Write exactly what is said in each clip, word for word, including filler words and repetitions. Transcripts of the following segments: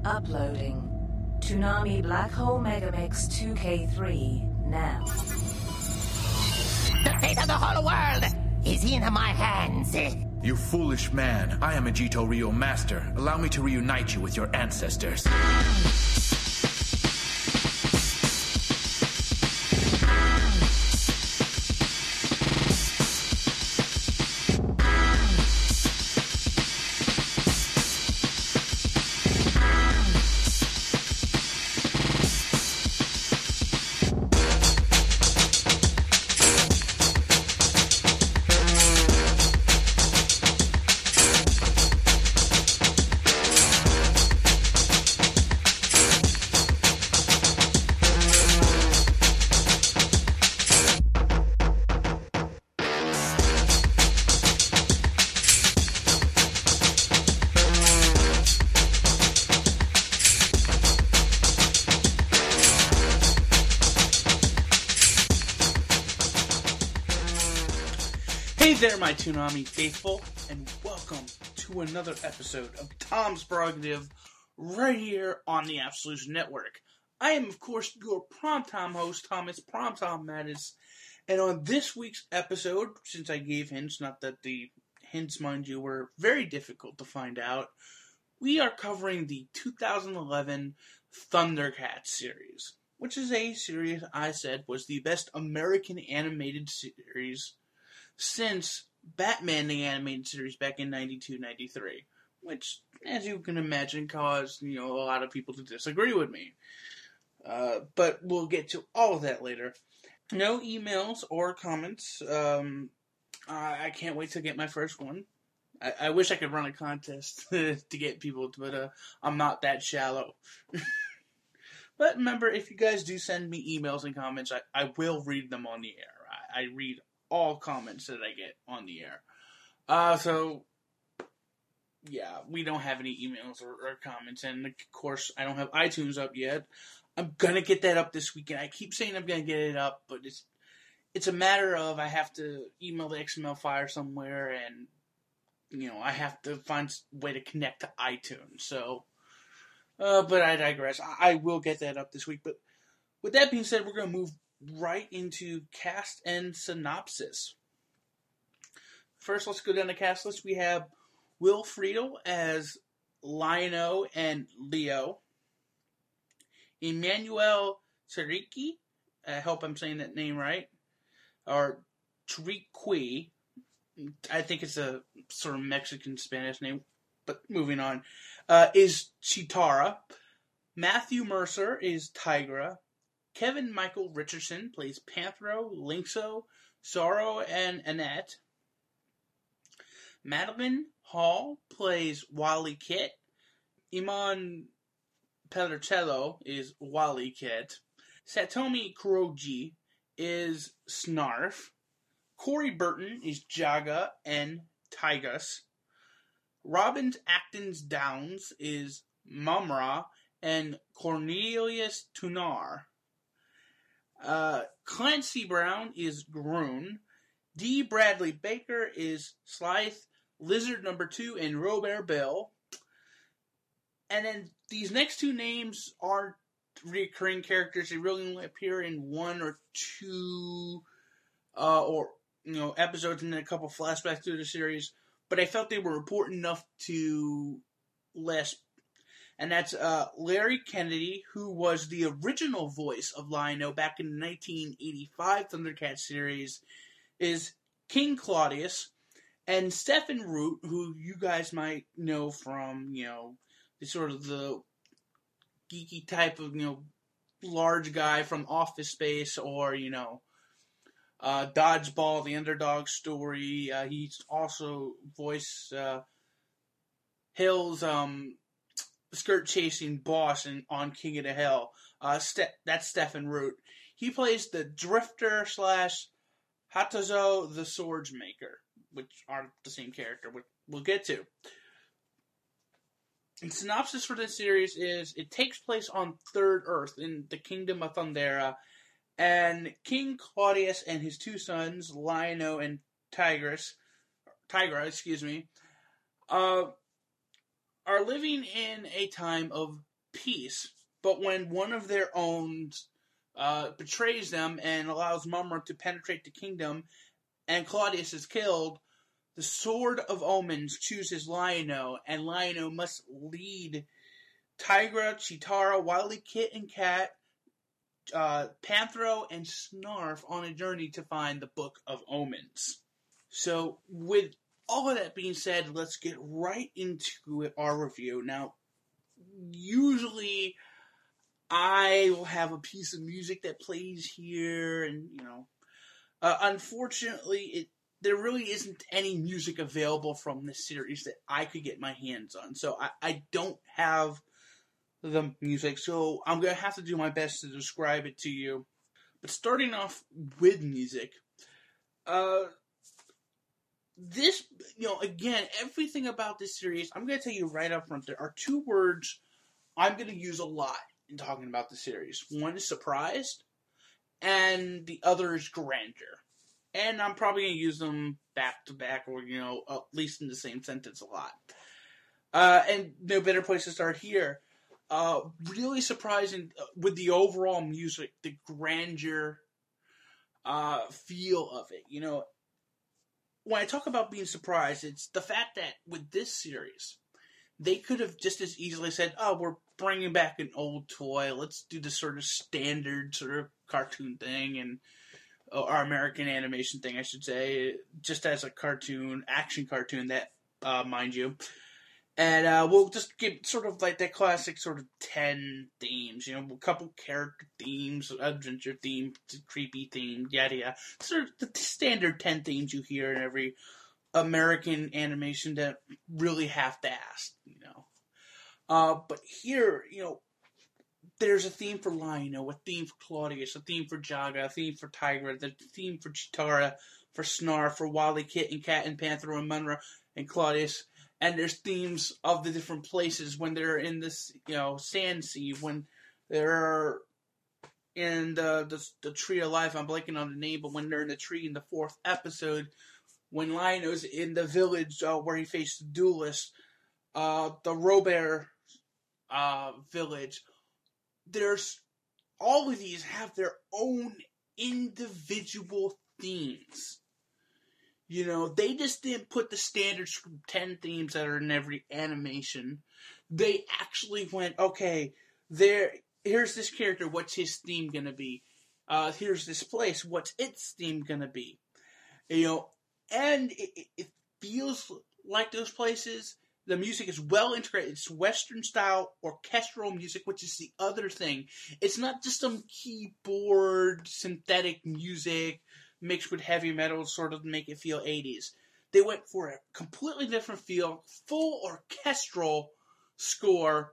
Uploading. Toonami Black Hole Megamix two K three now. The fate of the whole world is in my hands. You foolish man. I am a Jito Ryo master. Allow me to reunite you with your ancestors. Hey there, my Toonami faithful, and welcome to another episode of Tom's Prerogative right here on the Absolution Network. I am, of course, your Prom Tom host, Thomas Prom Tom Mattis, and on this week's episode, since I gave hints, not that the hints, mind you, were very difficult to find out, we are covering the two thousand eleven Thundercats series, which is a series I said was the best American animated series since Batman the Animated Series back in ninety-two ninety-three, which, as you can imagine, caused, you know, a lot of people to disagree with me. Uh, but we'll get to all of that later. No emails or comments. Um, I can't wait to get my first one. I, I wish I could run a contest to get people, but uh, I'm not that shallow. But remember, if you guys do send me emails and comments, I, I will read them on the air. I, I read all comments that I get on the air. Uh, so, yeah, we don't have any emails or, or comments, and of course, I don't have iTunes up yet. I'm gonna get that up this weekend. I keep saying I'm gonna get it up, but it's it's a matter of I have to email the X M L file somewhere, and, you know, I have to find a way to connect to iTunes, so, uh, but I digress. I, I will get that up this week, but with that being said, we're gonna move right into cast and synopsis. First, let's go down the cast list. We have Will Friedle as Lion-O and Leo. Emmanuel Tsariki, I hope I'm saying that name right, or Triqui, I think it's a sort of Mexican Spanish name, but moving on, uh, is Chitara. Matthew Mercer is Tigra. Kevin Michael Richardson plays Panthro, Lynxo, Sorrow, and Annette. Madeline Hall plays Wally Kit. Iman Pellercello is Wally Kit. Satomi Kuroji is Snarf. Corey Burton is Jaga and Tygus. Robbins Actons Downs is Mumra and Cornelius Tunar. Uh, Clancy Brown is Groon. D. Bradley Baker is Slythe, Lizard Number Two, and Robert Bell. And then these next two names aren't recurring characters. They really only appear in one or two, uh, or you know, episodes and then a couple flashbacks through the series. But I felt they were important enough to list. And that's uh, Larry Kennedy, who was the original voice of Lion-O back in the nineteen eighty-five Thundercats series, is King Claudius. And Stephen Root, who you guys might know from, you know, the sort of the geeky type of, you know, large guy from Office Space, or, you know, uh, Dodgeball, the underdog story. Uh, he's also voiced uh, Hill's um, skirt-chasing boss in, on King of the Hill. Uh, Ste- that's Stephen Root. He plays the Drifter slash Hatazo the Swords Maker, which aren't the same character, which we'll get to. The synopsis for this series is, it takes place on Third Earth in the Kingdom of Thundera, and King Claudius and his two sons, Lion-O and Tigris, Tigra, excuse me, uh, are living in a time of peace. But when one of their own uh, betrays them and allows Mumm-Ra to penetrate the kingdom, and Claudius is killed, the Sword of Omens chooses Lion-O, and Lion-O must lead Tigra, Cheetara, Wily Kit and Kat, uh, Panthro, and Snarf on a journey to find the Book of Omens. So, with all of that being said, let's get right into it, our review. Now, usually I will have a piece of music that plays here, and, you know, uh, unfortunately, it there really isn't any music available from this series that I could get my hands on. So I, I don't have the music, so I'm going to have to do my best to describe it to you. But starting off with music, uh, this, you know, again, everything about this series, I'm going to tell you right up front, there are two words I'm going to use a lot in talking about the series. One is surprised, and the other is grandeur. And I'm probably going to use them back to back, or, you know, at least in the same sentence a lot. Uh, and no better place to start here. Uh, really surprising with the overall music, the grandeur uh, feel of it. You know, when I talk about being surprised, it's the fact that with this series, they could have just as easily said, oh, we're bringing back an old toy. Let's do this sort of standard sort of cartoon thing, and our American animation thing, I should say, just as a cartoon, action cartoon, that, uh, mind you. And uh, we'll just give sort of like that classic sort of ten themes, you know, a couple character themes, adventure theme, creepy theme, yada yada. Sort of the standard ten themes you hear in every American animation that really half-assed, you know. Uh, but here, you know, there's a theme for Lion-O, a theme for Claudius, a theme for Jaga, a theme for Tigra, the theme for Cheetara, for Snarf, for Wily Kit and Kat and Panthro and Mumm-Ra and Claudius. And there's themes of the different places when they're in this, you know, sand sea, when they're in the, the, the tree of life. I'm blanking on the name, but when they're in the tree in the fourth episode, when Lion-O's in the village uh, where he faced the duelist, uh, the Robert uh, village. There's, all of these have their own individual themes. You know, they just didn't put the standard ten themes that are in every animation. They actually went, okay, there, here's this character, what's his theme gonna be? Uh, here's this place, what's its theme gonna be? You know, and it, it feels like those places. The music is well integrated. It's Western-style orchestral music, which is the other thing. It's not just some keyboard synthetic music mixed with heavy metal sort of to make it feel eighties. They went for a completely different feel, full orchestral score.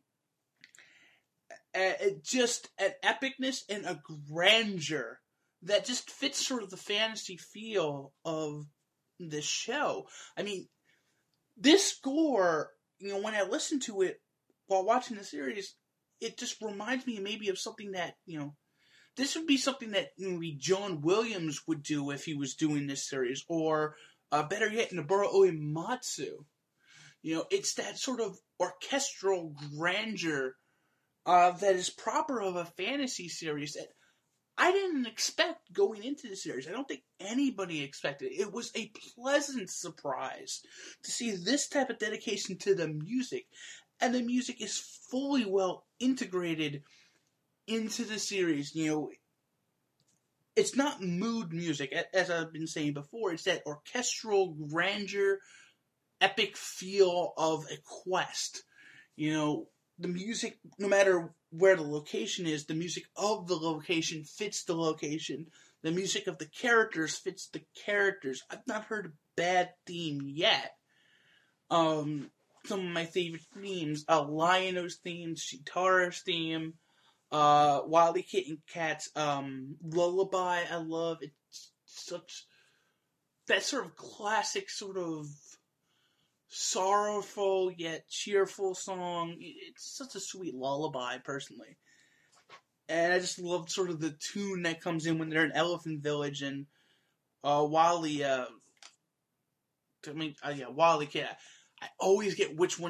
Uh, just an epicness and a grandeur that just fits sort of the fantasy feel of this show. I mean, this score, you know, when I listen to it while watching the series, it just reminds me maybe of something that, you know, this would be something that maybe John Williams would do if he was doing this series, or uh, better yet, Noboru Uematsu. You know, it's that sort of orchestral grandeur uh, that is proper of a fantasy series that I didn't expect going into the series. I don't think anybody expected it. It was a pleasant surprise to see this type of dedication to the music. And the music is fully well integrated into the series. You know, it's not mood music, as I've been saying before. It's that orchestral grandeur, epic feel of a quest. You know, the music, no matter where the location is, the music of the location fits the location. The music of the characters fits the characters. I've not heard a bad theme yet. Um, some of my favorite themes, uh, Lion-O's theme, Cheetara's theme, uh, Wily Kit and Kat's, um, Lullaby, I love. It's such, that sort of classic sort of sorrowful yet cheerful song. It's such a sweet lullaby, personally. And I just love sort of the tune that comes in when they're in Elephant Village, and uh, Wally, uh, I mean, uh, yeah, Wily Kid. I always get which one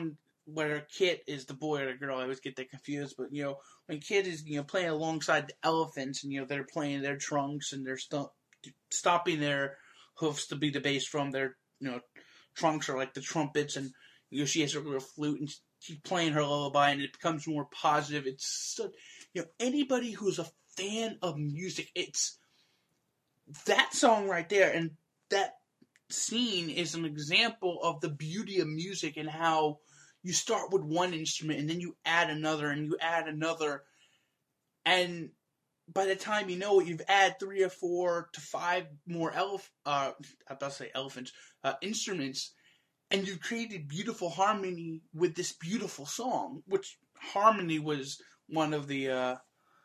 where Kit is the boy or the girl. I always get that confused, but you know, when Kit is you know playing alongside the elephants, and you know they're playing their trunks and they're st- stopping their hoofs to be the bass drum. Their you know trunks are like the trumpets, and you know she has her little flute and she's playing her lullaby, and it becomes more positive. It's so, you know anybody who's a fan of music, it's that song right there, and that scene is an example of the beauty of music and how you start with one instrument and then you add another and you add another, and by the time you know it, you've added three or four to five more elf uh I'm about to say elephants uh, instruments, and you created beautiful harmony with this beautiful song, which harmony was one of the uh,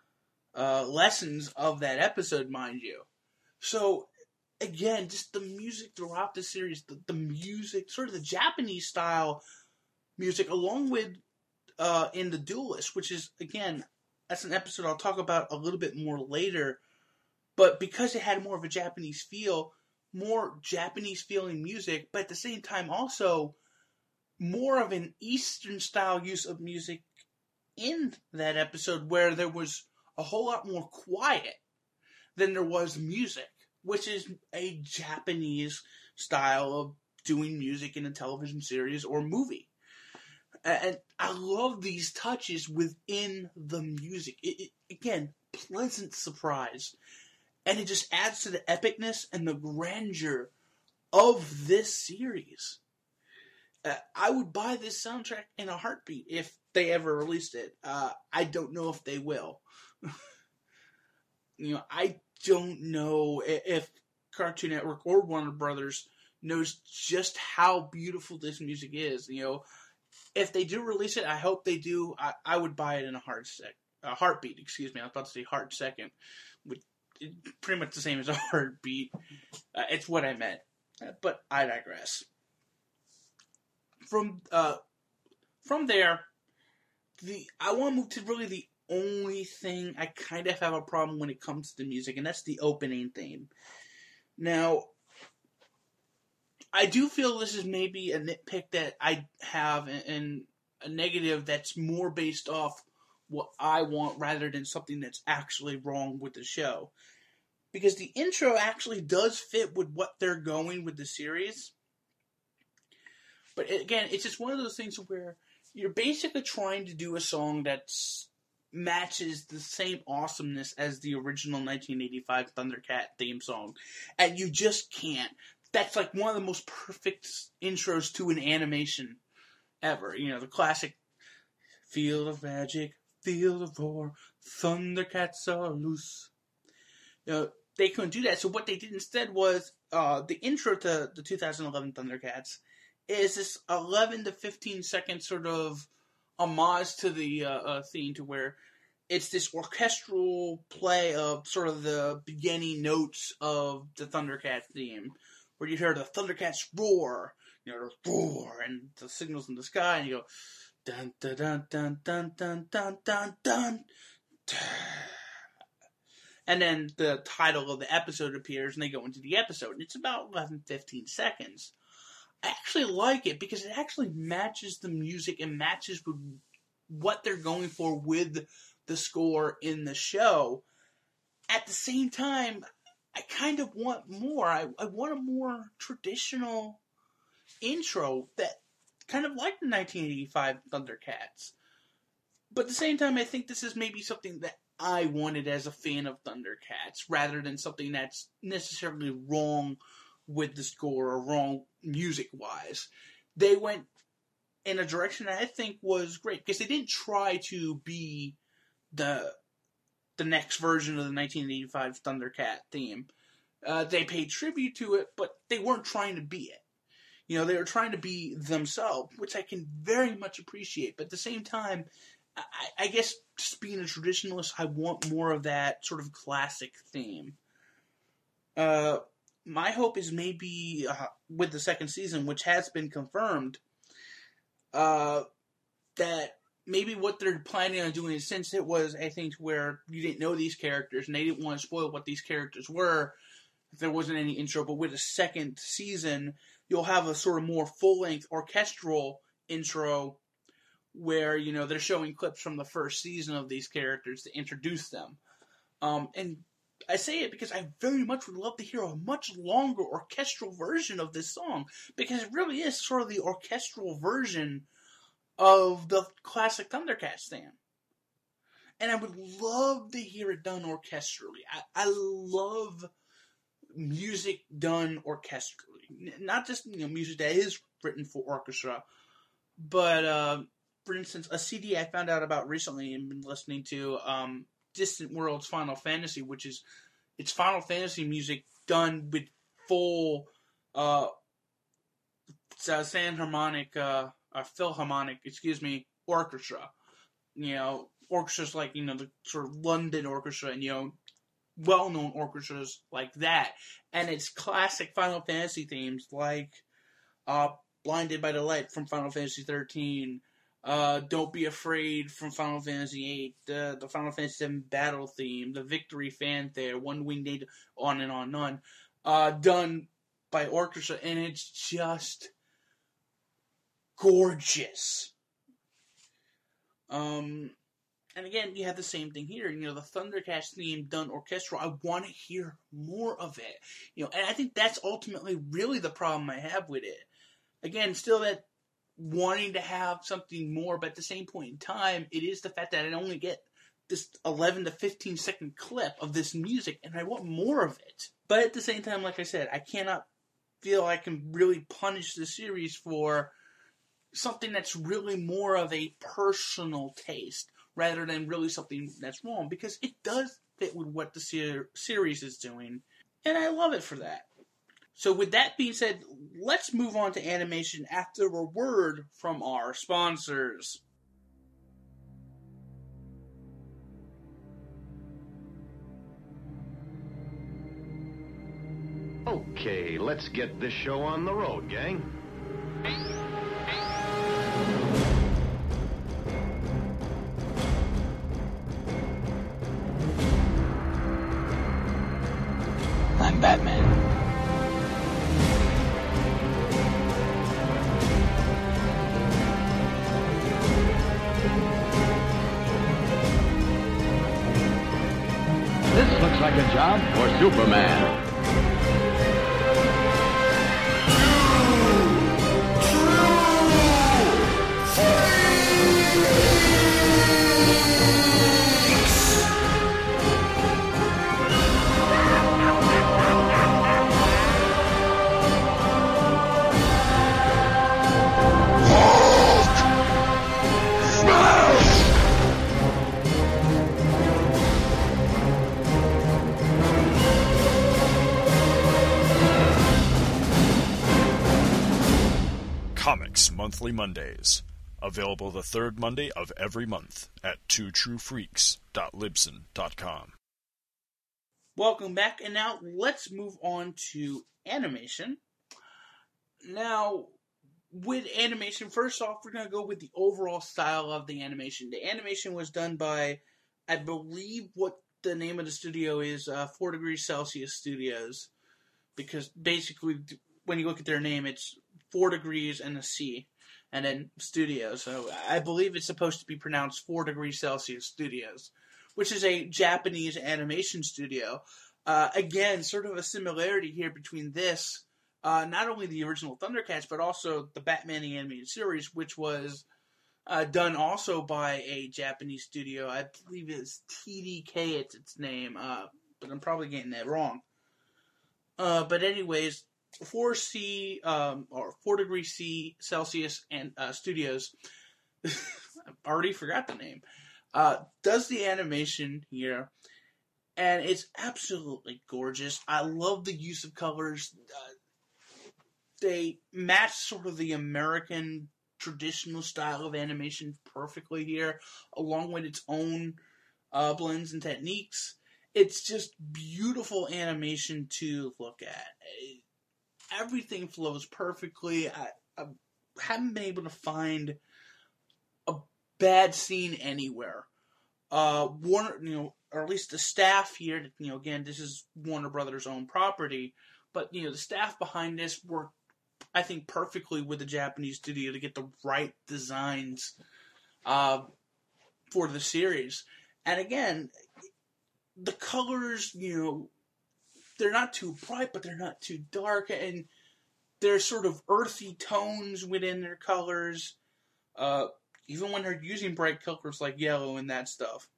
uh, lessons of that episode, mind you. So again, just the music throughout the series, the, the music, sort of the Japanese style music, along with uh, in The Duelist, which is, again, that's an episode I'll talk about a little bit more later, but because it had more of a Japanese feel, more Japanese feeling music, but at the same time also more of an Eastern style use of music in that episode, where there was a whole lot more quiet than there was music, which is a Japanese style of doing music in a television series or movie. And I love these touches within the music. It, it, again, pleasant surprise. And it just adds to the epicness and the grandeur of this series. Uh, I would buy this soundtrack in a heartbeat if they ever released it. Uh, I don't know if they will. you know, I don't know if Cartoon Network or Warner Brothers knows just how beautiful this music is. You know, if they do release it, I hope they do. I, I would buy it in a heart sec, a heartbeat. Excuse me, I was about to say heart second, which is pretty much the same as a heartbeat. Uh, it's what I meant, uh, but I digress. From uh, from there, the I want to move to really the only thing I kind of have a problem when it comes to the music, and that's the opening theme. Now, I do feel this is maybe a nitpick that I have, and a negative that's more based off what I want rather than something that's actually wrong with the show. Because the intro actually does fit with what they're going with the series. But again, it's just one of those things where you're basically trying to do a song that matches the same awesomeness as the original nineteen eighty-five Thundercat theme song. And you just can't. That's like one of the most perfect intros to an animation ever. You know, the classic Field of Magic, Field of War, Thundercats are loose. You know, they couldn't do that. So what they did instead was uh, the intro to the two thousand eleven Thundercats is this eleven to fifteen second sort of homage to the uh, uh, theme, to where it's this orchestral play of sort of the beginning notes of the Thundercat theme, where you hear the Thundercats roar, you know, roar, and the signals in the sky, and you go, dun dun dun dun dun dun dun dun dun. And then the title of the episode appears, and they go into the episode, and it's about eleven to fifteen seconds. I actually like it because it actually matches the music and matches with what they're going for with the score in the show. At the same time, I kind of want more. I, I want a more traditional intro that kind of like the nineteen eighty-five Thundercats. But at the same time, I think this is maybe something that I wanted as a fan of Thundercats, rather than something that's necessarily wrong with the score or wrong music-wise. They went in a direction that I think was great, because they didn't try to be the the next version of the nineteen eighty-five Thundercat theme. Uh, they paid tribute to it, but they weren't trying to be it. You know, they were trying to be themselves, which I can very much appreciate. But at the same time, I, I guess just being a traditionalist, I want more of that sort of classic theme. Uh, my hope is maybe uh, with the second season, which has been confirmed, uh, that maybe what they're planning on doing, since it was, I think, where you didn't know these characters and they didn't want to spoil what these characters were, if there wasn't any intro, but with a second season, you'll have a sort of more full-length orchestral intro where, you know, they're showing clips from the first season of these characters to introduce them. Um, and I say it because I very much would love to hear a much longer orchestral version of this song, because it really is sort of the orchestral version of the classic Thundercats theme. And I would love to hear it done orchestrally. I, I love music done orchestrally. Not just, you know, music that is written for orchestra, but, uh, for instance, a C D I found out about recently and been listening to, um, Distant Worlds Final Fantasy, which is, it's Final Fantasy music done with full, uh, San Harmonic, uh, uh, Philharmonic, excuse me, orchestra. You know, orchestras like, you know, the sort of London orchestra and, you know, well-known orchestras like that. And it's classic Final Fantasy themes like, uh, Blinded by the Light from Final Fantasy thirteen, Uh, Don't Be Afraid from Final Fantasy eight, uh, the Final Fantasy seven battle theme, the Victory Fanfare, One Winged Angel, on and on and on, uh, done by orchestra, and it's just gorgeous. Um, and again, you have the same thing here. You know, the Thundercats theme done orchestral. I want to hear more of it. You know, and I think that's ultimately really the problem I have with it. Again, still that wanting to have something more, but at the same point in time, it is the fact that I only get this eleven to fifteen second clip of this music, and I want more of it. But at the same time, like I said, I cannot feel I can really punish the series for something that's really more of a personal taste, rather than really something that's wrong, because it does fit with what the ser- series is doing, and I love it for that. So with that being said, let's move on to animation after a word from our sponsors. Okay, let's get this show on the road, gang. I'm Batman. This looks like a job for Superman. Comics Monthly Mondays. Available the third Monday of every month at two true freaks dot libsyn dot com. Welcome back, and now let's move on to animation. Now, with animation, first off, we're going to go with the overall style of the animation. The animation was done by, I believe what the name of the studio is, uh, four degrees Celsius Studios, because basically, when you look at their name, it's four degrees and a C, and then Studios. So I believe it's supposed to be pronounced four degrees Celsius Studios, which is a Japanese animation studio. Uh, again, sort of a similarity here between this, uh, not only the original Thundercats, but also the Batman the Animated Series, which was uh, done also by a Japanese studio. I believe it's T D K, it's its name, uh, but I'm probably getting that wrong. Uh, but anyways, four C um, or four degrees C Celsius and uh, Studios, I already forgot the name, uh, does the animation here, and it's absolutely gorgeous. I love the use of colors. Uh, they match sort of the American traditional style of animation perfectly here, along with its own uh, blends and techniques. It's just beautiful animation to look at. It, Everything flows perfectly. I, I haven't been able to find a bad scene anywhere. Uh, Warner, you know, or at least the staff here, you know, again, this is Warner Brothers' own property, but, you know, the staff behind this worked, I think, perfectly with the Japanese studio to get the right designs uh, for the series. And again, the colors, you know, they're not too bright, but they're not too dark, and there's sort of earthy tones within their colors, uh, even when they're using bright colors like yellow and that stuff.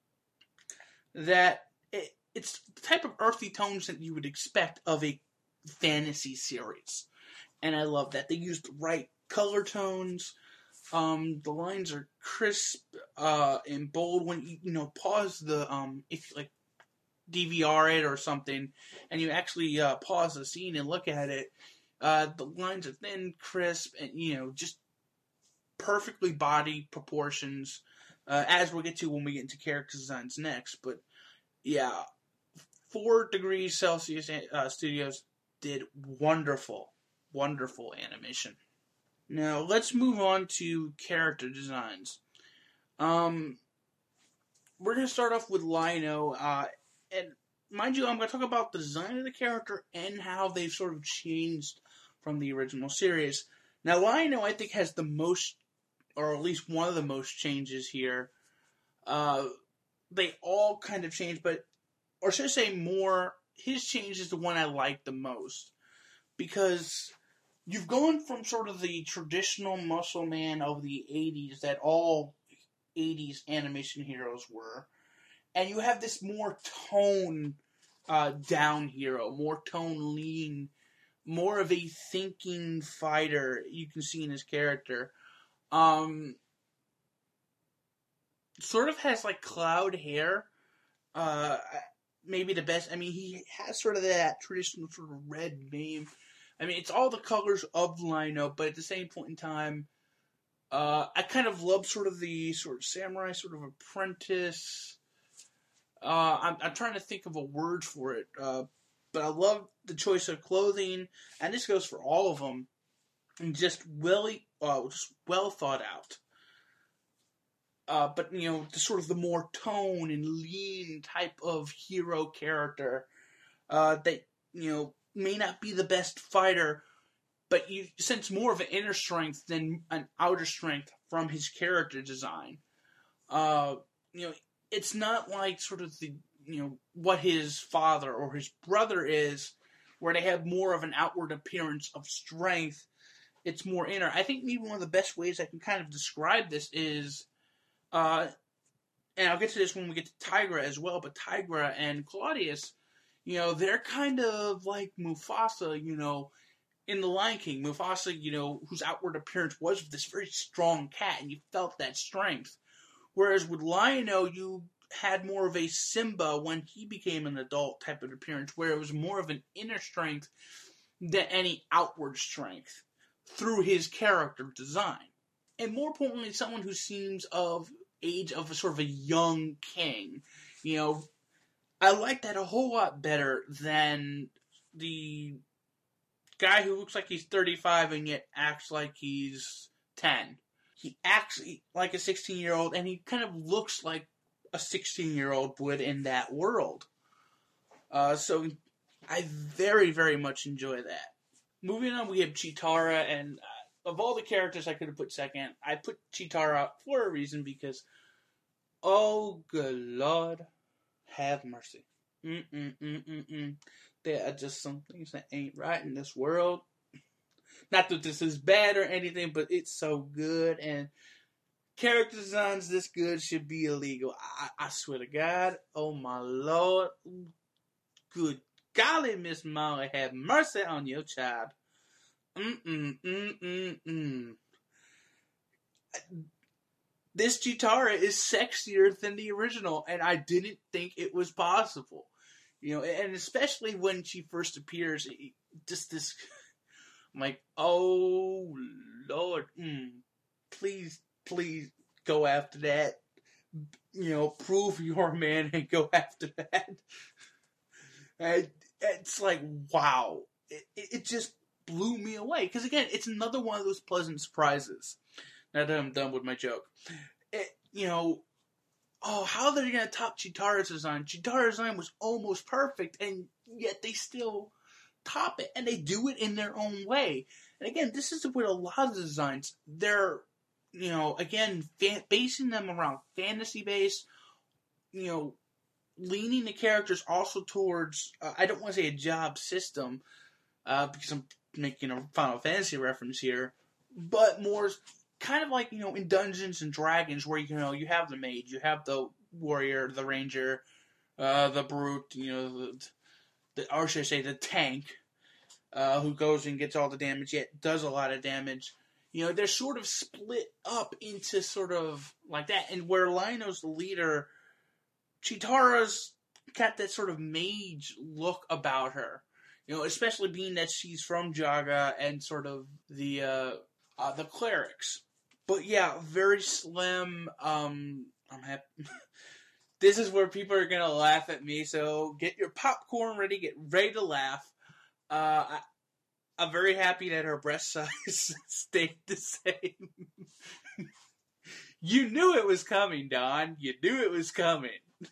That it, it's the type of earthy tones that you would expect of a fantasy series, and I love that they used the right color tones. Um, the lines are crisp uh, and bold. When you, you know pause the um, if like D V R it or something, and you actually uh, pause the scene and look at it, uh, the lines are thin, crisp, and you know just perfectly body proportions. Uh, as we'll get to when we get into character designs next, but yeah, Four Degrees Celsius uh, Studios did wonderful, wonderful animation. Now, let's move on to character designs. Um, we're going to start off with Lion-O, uh, and mind you, I'm going to talk about the design of the character and how they've sort of changed from the original series. Now, Lion-O, I think, has the most, or at least one of the most changes here. Uh, they all kind of changed, but, or should I say more, his change is the one I like the most. Because you've gone from sort of the traditional muscle man of the eighties that all eighties animation heroes were, and you have this more tone uh, down hero, more tone lean, more of a thinking fighter you can see in his character. Um, sort of has like cloud hair. Uh, maybe the best. I mean, he has sort of that traditional sort of red mane. I mean, it's all the colors of Lion-O, but at the same point in time, uh, I kind of love sort of the sort of samurai, sort of apprentice. Uh, I'm, I'm trying to think of a word for it, uh, but I love the choice of clothing, and this goes for all of them, and just well, uh, just well thought out. Uh, but you know, the sort of the more tone and lean type of hero character uh, that you know. May not be the best fighter, but you sense more of an inner strength than an outer strength from his character design. Uh, you know, it's not like sort of the, you know, what his father or his brother is, where they have more of an outward appearance of strength. It's more inner. I think maybe one of the best ways I can kind of describe this is, uh, and I'll get to this when we get to Tigra as well, but Tigra and Claudius, you know, they're kind of like Mufasa, you know, in The Lion King. Mufasa, you know, whose outward appearance was this very strong cat, and you felt that strength. Whereas with Lion-O, you had more of a Simba when he became an adult type of appearance, where it was more of an inner strength than any outward strength through his character design. And more importantly, someone who seems of age of a sort of a young king, you know, I like that a whole lot better than the guy who looks like he's thirty-five and yet acts like he's ten. He acts like a sixteen-year-old, and he kind of looks like a sixteen-year-old would in that world. Uh, so I very, very much enjoy that. Moving on, we have Cheetara, and uh, of all the characters I could have put second, I put Cheetara for a reason because, oh, good Lord. Have mercy. Mm-mm-mm-mm-mm. There are just some things that ain't right in this world. Not that this is bad or anything, but it's so good. And character designs this good should be illegal. I, I swear to God. Oh, my Lord. Good golly, Miss Molly, have mercy on your child. Mm-mm-mm-mm-mm. This Cheetara is sexier than the original, and I didn't think it was possible. You know, and especially when she first appears, it, just this, I'm like, oh, Lord, mm, please, please go after that. You know, prove you're a man and go after that. And it's like, wow. It, it just blew me away. Because, again, it's another one of those pleasant surprises. Now that I'm done with my joke. It, you know, oh, how are they going to top Cheetara's design? Cheetara's design was almost perfect, and yet they still top it. And they do it in their own way. And again, this is with a lot of designs. They're you know, again, fa- basing them around fantasy-based, you know, leaning the characters also towards, uh, I don't want to say a job system, uh, because I'm making a Final Fantasy reference here, but more kind of like, you know, in Dungeons and Dragons, where, you know, you have the mage, you have the warrior, the ranger, uh, the brute, you know, the, the, or should I say the tank, uh, who goes and gets all the damage, yet does a lot of damage. You know, they're sort of split up into sort of like that, and where Lino's the leader, Chitara's got that sort of mage look about her. You know, especially being that she's from Jaga and sort of the uh, uh, the clerics. But yeah, very slim. Um, I'm happy. This is where people are gonna laugh at me. So get your popcorn ready. Get ready to laugh. Uh, I, I'm very happy that her breast size stayed the same. You knew it was coming, Don. You knew it was coming.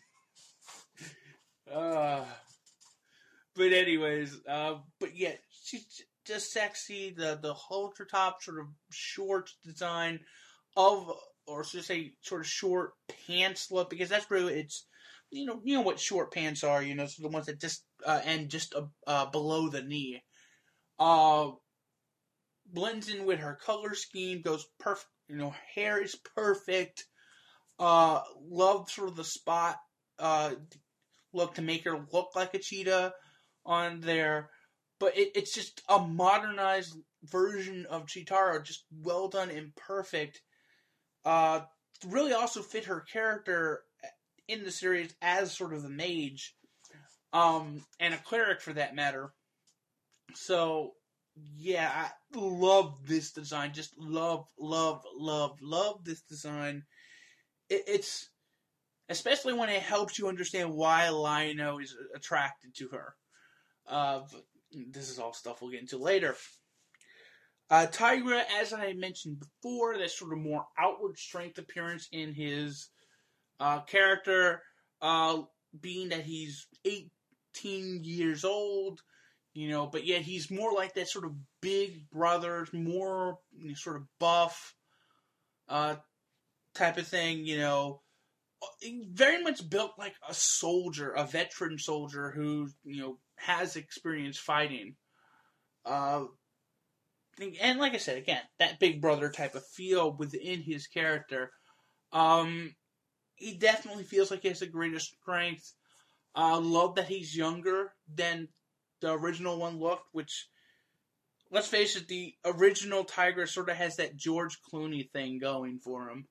uh, but anyways, uh, but yeah, she's just sexy. The the halter top sort of short design of, or should I say, sort of short pants look, because that's really, it's, you know, you know what short pants are, you know, so the ones that just uh, end just uh, uh, below the knee. Uh, blends in with her color scheme, goes perfect, you know, hair is perfect. Uh, love sort of the spot, uh, look to make her look like a cheetah on there. But it, it's just a modernized version of Chitara, just well done and perfect. Uh, really also fit her character in the series as sort of the mage, um, and a cleric for that matter. So, yeah, I love this design. Just love, love, love, love this design. It, it's, especially when it helps you understand why Lino is attracted to her. Uh, but this is all stuff we'll get into later. Uh, Tigra, as I mentioned before, that sort of more outward strength appearance in his uh, character, uh, being that he's eighteen years old, you know, but yet he's more like that sort of big brother, more, you know, sort of buff uh, type of thing, you know. Very much built like a soldier, a veteran soldier who, you know, has experience fighting. Uh, and like I said, again, that big brother type of feel within his character. Um, he definitely feels like he has the greatest strength. I uh, love that he's younger than the original one looked, which, let's face it, the original Tigra sort of has that George Clooney thing going for him.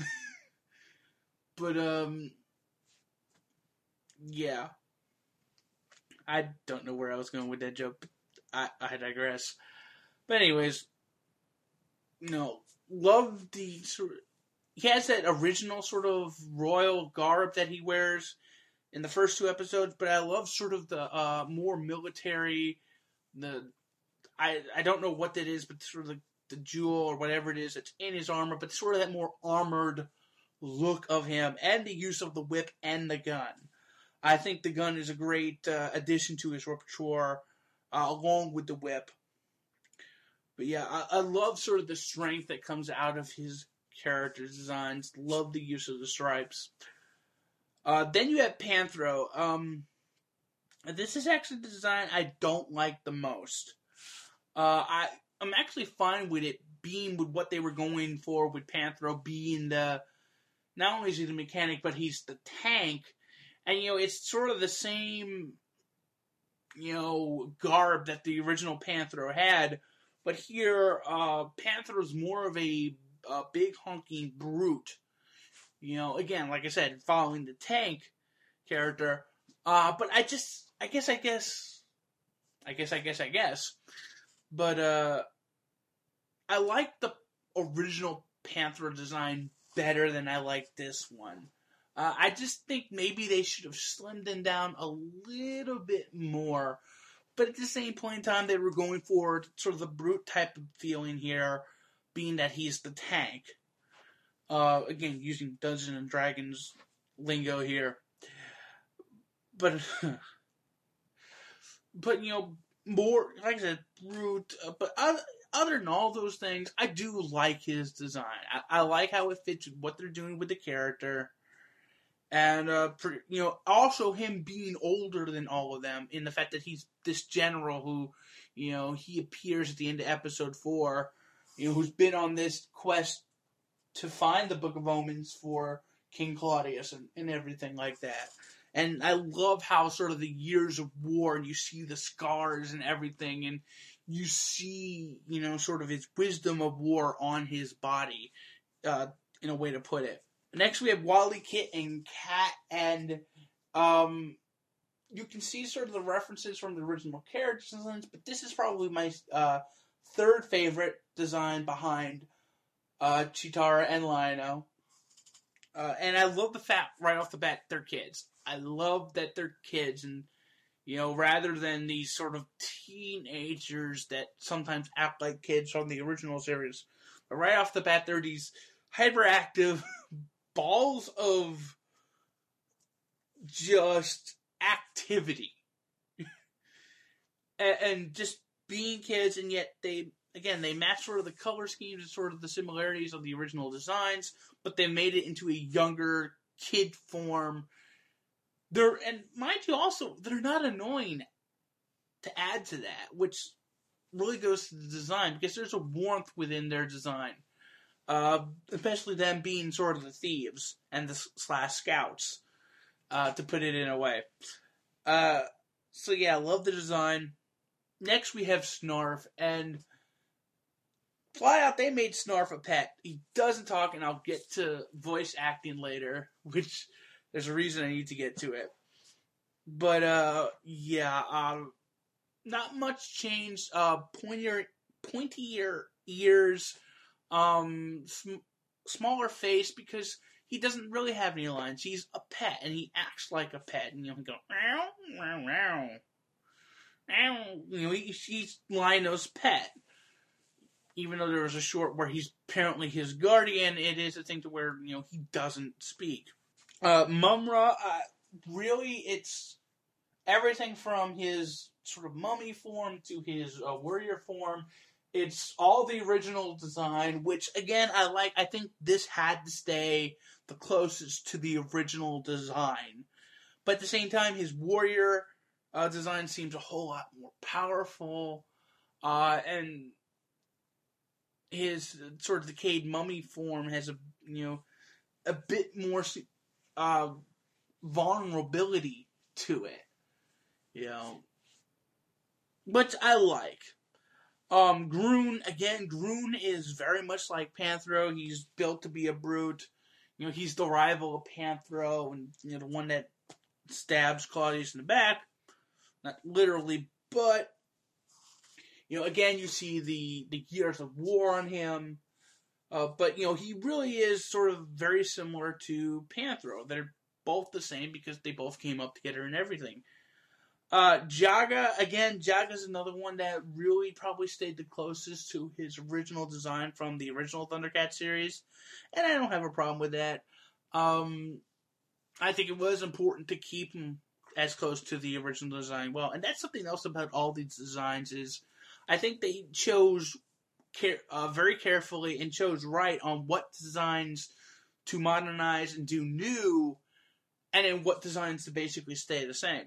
But, um, yeah. I don't know where I was going with that joke, but I, I digress. But anyways, you know, love the sort of, he has that original sort of royal garb that he wears in the first two episodes, but I love sort of the uh, more military, the, I I don't know what that is, but sort of the, the jewel or whatever it is that's in his armor, but sort of that more armored look of him, and the use of the whip and the gun. I think the gun is a great uh, addition to his repertoire, uh, along with the whip. But yeah, I, I love sort of the strength that comes out of his character designs. Love the use of the stripes. Uh, then you have Panthro. Um, this is actually the design I don't like the most. Uh, I, I'm actually fine with it being with what they were going for with Panthro being the, not only is he the mechanic, but he's the tank. And, you know, it's sort of the same, you know, garb that the original Panthro had. But here, uh, Panthro's more of a, a big honking brute. You know, again, like I said, following the tank character. Uh, but I just, I guess, I guess, I guess, I guess, I guess. But, uh, I like the original Panthro design better than I like this one. Uh, I just think maybe they should have slimmed him down a little bit more. But at the same point in time, they were going for sort of the brute type of feeling here, being that he's the tank. Uh, again, using Dungeons and Dragons lingo here. But, but you know, more, like I said, brute. Uh, but other, other than all those things, I do like his design. I, I like how it fits what they're doing with the character. And, uh, for, you know, also him being older than all of them in the fact that he's this general who, you know, he appears at the end of episode four, you know, who's been on this quest to find the Book of Omens for King Claudius and, and everything like that. And I love how sort of the years of war, and you see the scars and everything, and you see, you know, sort of his wisdom of war on his body, uh, in a way to put it. Next we have Wally, Kit, and Kat, and um, you can see sort of the references from the original character designs, but this is probably my uh, third favorite design behind uh, Cheetara and Lion-O. Uh, and I love the fact, right off the bat, they're kids. I love that they're kids, and, you know, rather than these sort of teenagers that sometimes act like kids from the original series. But right off the bat, they're these hyperactive balls of just activity. and, and just being kids, and yet they, again, they match sort of the color schemes and sort of the similarities of the original designs, but they made it into a younger kid form. They're, and mind you also, they're not annoying to add to that, which really goes to the design, because there's a warmth within their design. Uh, especially them being sort of the thieves and the slash scouts, uh, to put it in a way. Uh, so yeah, I love the design. Next we have Snarf, and flat out, they made Snarf a pet. He doesn't talk, and I'll get to voice acting later, which there's a reason I need to get to it. But, uh, yeah, um, not much changed. Uh, pointier, pointier ears, um, sm- smaller face, because he doesn't really have any lines. He's a pet, and he acts like a pet. And, you know, he goes, meow, meow, meow. Meow. You know, he, he's Lion-O's pet. Even though there was a short where he's apparently his guardian, it is a thing to where, you know, he doesn't speak. Uh, Mumm-Ra, uh, really, it's everything from his sort of mummy form to his uh, warrior form. It's all the original design, which, again, I like. I think this had to stay the closest to the original design. But at the same time, his warrior uh, design seems a whole lot more powerful. Uh, and his sort of decayed mummy form has a, you know, a bit more uh, vulnerability to it. You know. Which I like. Um, Groon, again, Groon is very much like Panthro. He's built to be a brute. You know, he's the rival of Panthro, and, you know, the one that stabs Claudius in the back. Not literally, but, you know, again, you see the, the years of war on him. Uh, but, you know, he really is sort of very similar to Panthro. They're both the same because they both came up together and everything. Uh, Jaga, again, Jaga's another one that really probably stayed the closest to his original design from the original Thundercat series. And I don't have a problem with that. Um, I think it was important to keep him as close to the original design. Well, and that's something else about all these designs is I think they chose care, uh, very carefully and chose right on what designs to modernize and do new, and then what designs to basically stay the same.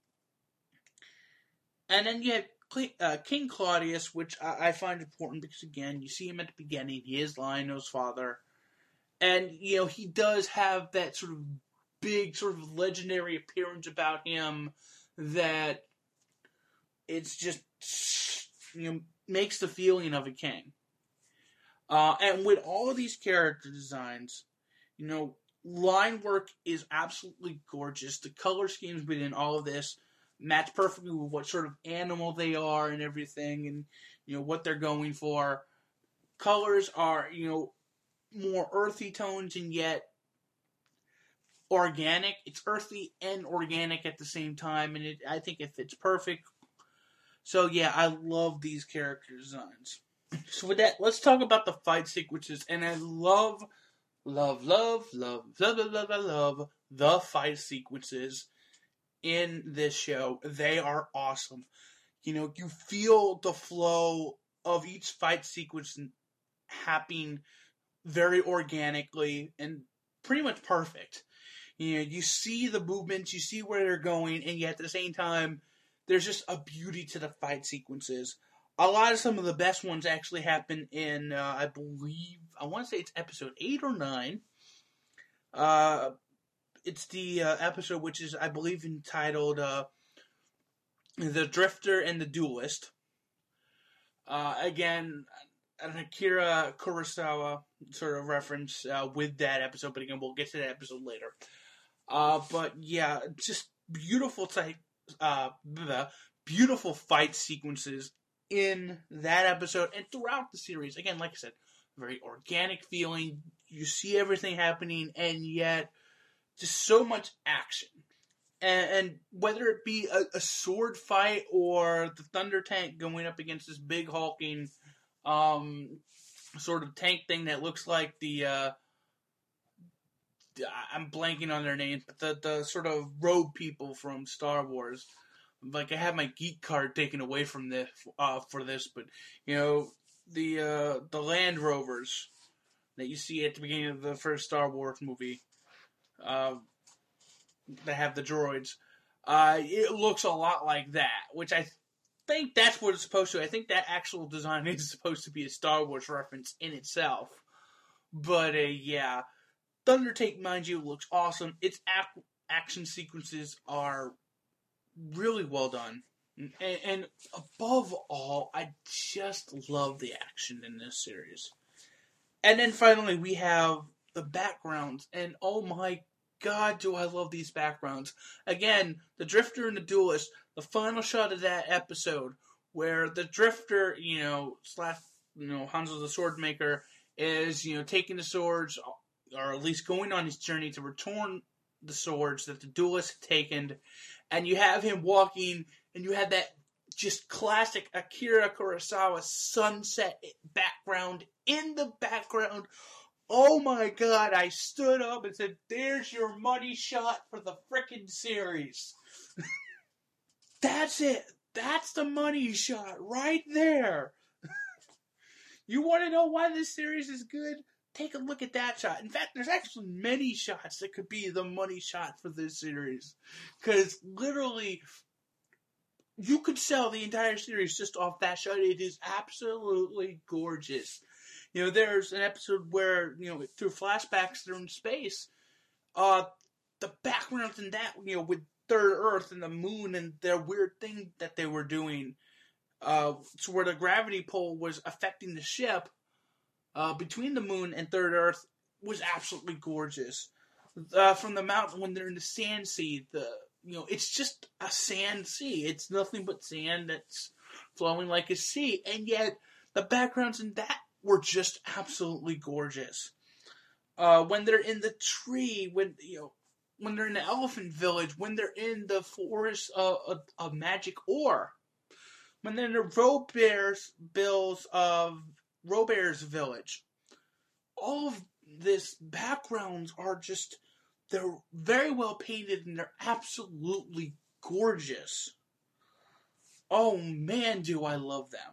And then you have uh, King Claudius, which I, I find important because, again, you see him at the beginning. He is Lion-O's father. And, you know, he does have that sort of big, sort of legendary appearance about him that it's just, you know, makes the feeling of a king. Uh, and with all of these character designs, you know, line work is absolutely gorgeous. The color schemes within all of this match perfectly with what sort of animal they are and everything, and, you know, what they're going for. Colors are, you know, more earthy tones and yet organic. It's earthy and organic at the same time, and it, I think it fits perfect. So yeah, I love these character designs. So with that, let's talk about the fight sequences, and I love, love, love, love, love, love, love, love, love the fight sequences in this show. They are awesome. You know, you feel the flow of each fight sequence happening very organically and pretty much perfect. You know, you see the movements, you see where they're going, and yet at the same time, there's just a beauty to the fight sequences. A lot of some of the best ones actually happen in, uh, I believe, I want to say it's episode eight or nine. Uh, it's the uh, episode which is, I believe, entitled uh, The Drifter and the Duelist. Uh, again, an Akira Kurosawa sort of reference uh, with that episode, but again, we'll get to that episode later. Uh, but yeah, just beautiful type, uh, beautiful fight sequences in that episode and throughout the series. Again, like I said, very organic feeling. You see everything happening, and yet just so much action. And, and whether it be a, a sword fight or the Thunder Tank going up against this big hulking um, sort of tank thing that looks like the, uh, I'm blanking on their names, but the, the sort of rogue people from Star Wars. Like, I have my geek card taken away from this, uh, for this, but, you know, the, uh, the Land Rovers that you see at the beginning of the first Star Wars movie, uh, that have the droids, uh, it looks a lot like that, which I think that's what it's supposed to. I think that actual design is supposed to be a Star Wars reference in itself. But, uh, yeah, Thunder Tank, mind you, looks awesome. Its ac- action sequences are really well done. And, and above all, I just love the action in this series. And then finally, we have the backgrounds. And oh my God, do I love these backgrounds. Again, the Drifter and the Duelist, the final shot of that episode, where the Drifter, you know, slash, you know, Hanzo the Swordmaker, is, you know, taking the swords, or at least going on his journey to return the swords that the Duelist had taken, and you have him walking, and you have that just classic Akira Kurosawa sunset background in the background. Oh my God, I stood up and said, there's your money shot for the frickin' series. That's it. That's the money shot right there. You want to know why this series is good? Take a look at that shot. In fact, there's actually many shots that could be the money shot for this series. Because literally, you could sell the entire series just off that shot. It is absolutely gorgeous. You know, there's an episode where, you know, through flashbacks, they're in space. Uh, the backgrounds in that, you know, with Third Earth and the moon and their weird thing that they were doing, uh, so where the gravity pull was affecting the ship, Uh, between the moon and Third Earth, was absolutely gorgeous. Uh, from the mountain, when they're in the sand sea, the you know it's just a sand sea. It's nothing but sand that's flowing like a sea, and yet the backgrounds in that were just absolutely gorgeous. Uh, when they're in the tree, when you know, when they're in the elephant village, when they're in the forest uh, of, of magic ore, when they're in the Robear's bills of Robear's village. All of this backgrounds are just, they're very well painted and they're absolutely gorgeous. Oh man, do I love them.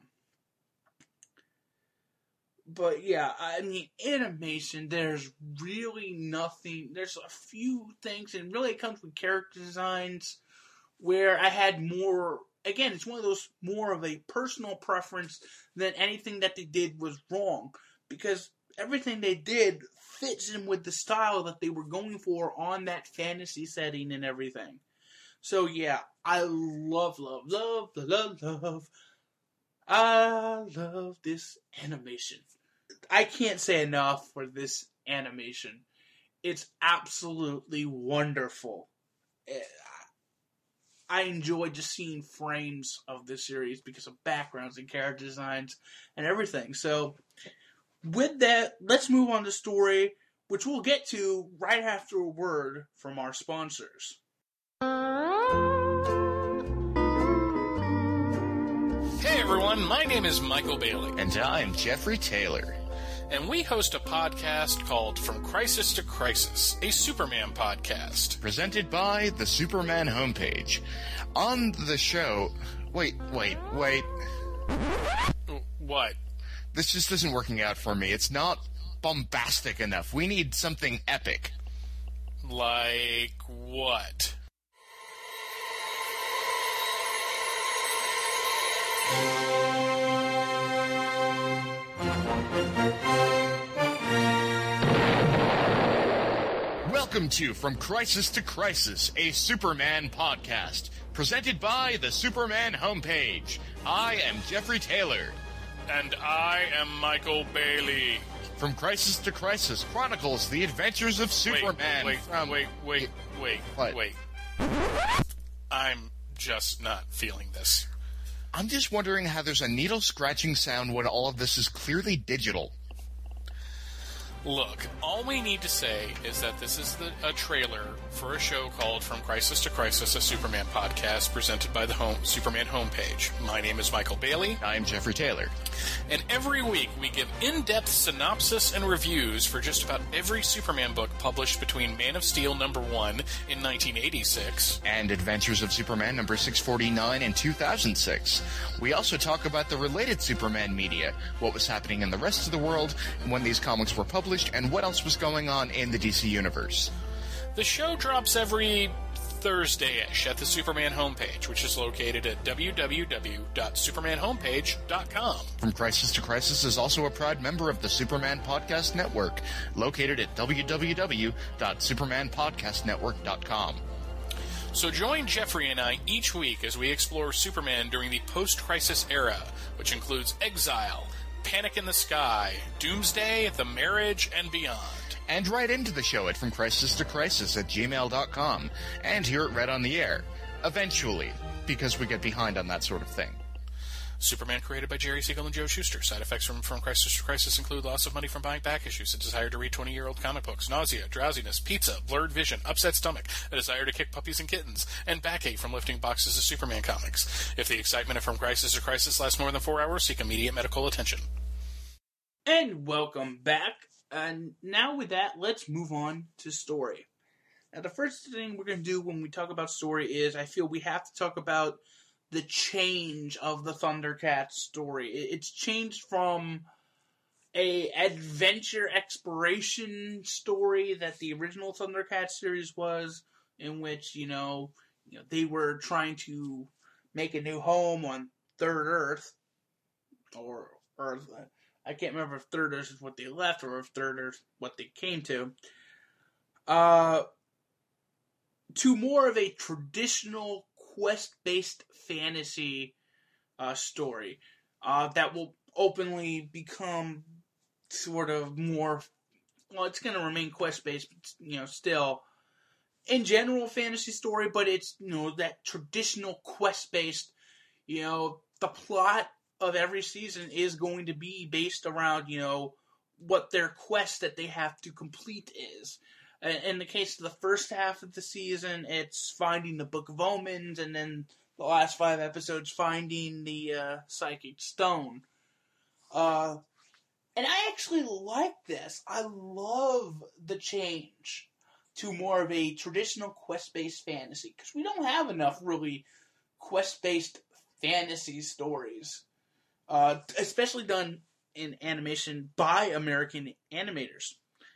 But yeah, I mean, animation, there's really nothing, there's a few things, and really it comes with character designs where I had more. Again, it's one of those more of a personal preference than anything that they did was wrong. Because everything they did fits in with the style that they were going for on that fantasy setting and everything. So yeah, I love, love, love, love, love. I love this animation. I can't say enough for this animation. It's absolutely wonderful. I enjoy just seeing frames of this series because of backgrounds and character designs and everything. So, with that, let's move on to story, which we'll get to right after a word from our sponsors. Hey everyone, my name is Michael Bailey. And I'm Jeffrey Taylor. And we host a podcast called From Crisis to Crisis, a Superman podcast. Presented by the Superman homepage. On the show... Wait, wait, wait. What? This just isn't working out for me. It's not bombastic enough. We need something epic. Like what? Welcome to From Crisis to Crisis, a Superman podcast, presented by the Superman homepage. I am Jeffrey Taylor. And I am Michael Bailey. From Crisis to Crisis chronicles the adventures of Superman. Wait, wait, from... wait, wait, wait, What? wait. I'm just not feeling this. I'm just wondering how there's a needle scratching sound when all of this is clearly digital. Look, all we need to say is that this is the, a trailer for a show called From Crisis to Crisis, a Superman podcast presented by the home, Superman homepage. My name is Michael Bailey. I'm Jeffrey Taylor. And every week we give in-depth synopsis and reviews for just about every Superman book published between Man of Steel number one in nineteen eighty-six and Adventures of Superman number six forty-nine in two thousand six. We also talk about the related Superman media, what was happening in the rest of the world, and when these comics were published, and what else was going on in the D C universe. The show drops every Thursday-ish at the Superman homepage, which is located at w w w dot superman homepage dot com. From Crisis to Crisis is also a proud member of the Superman Podcast Network, located at w w w dot superman podcast network dot com. So join Jeffrey and I each week as we explore Superman during the post-crisis era, which includes Exile, Panic in the Sky, Doomsday, The Marriage, and beyond. And write into the show at from crisis to crisis at gmail dot com and hear it read on the air. Eventually, because we get behind on that sort of thing. Superman created by Jerry Siegel and Joe Shuster. Side effects from From Crisis to Crisis include loss of money from buying back issues, a desire to read twenty-year-old comic books, nausea, drowsiness, pizza, blurred vision, upset stomach, a desire to kick puppies and kittens, and backache from lifting boxes of Superman comics. If the excitement of From Crisis to Crisis lasts more than four hours, seek immediate medical attention. And welcome back. And now with that, let's move on to story. Now, the first thing we're going to do when we talk about story is I feel we have to talk about the change of the Thundercats story. It's changed from a adventure exploration story that the original Thundercats series was, in which, you know, you know, they were trying to make a new home on Third Earth, or Earth. I can't remember if Third Earth is what they left or if Third Earth is what they came to. Uh, to more of a traditional quest-based fantasy uh, story uh, that will openly become sort of more. Well, it's going to remain quest-based, but, you know, still in general fantasy story. But it's, you know, that traditional quest-based. You know, the plot of every season is going to be based around, you know, what their quest that they have to complete is. In the case of the first half of the season, it's finding the Book of Omens, and then the last five episodes finding the uh, Psychic Stone. Uh, and I actually like this. I love the change to more of a traditional quest-based fantasy, because we don't have enough really quest-based fantasy stories. Uh, especially done in animation by American animators.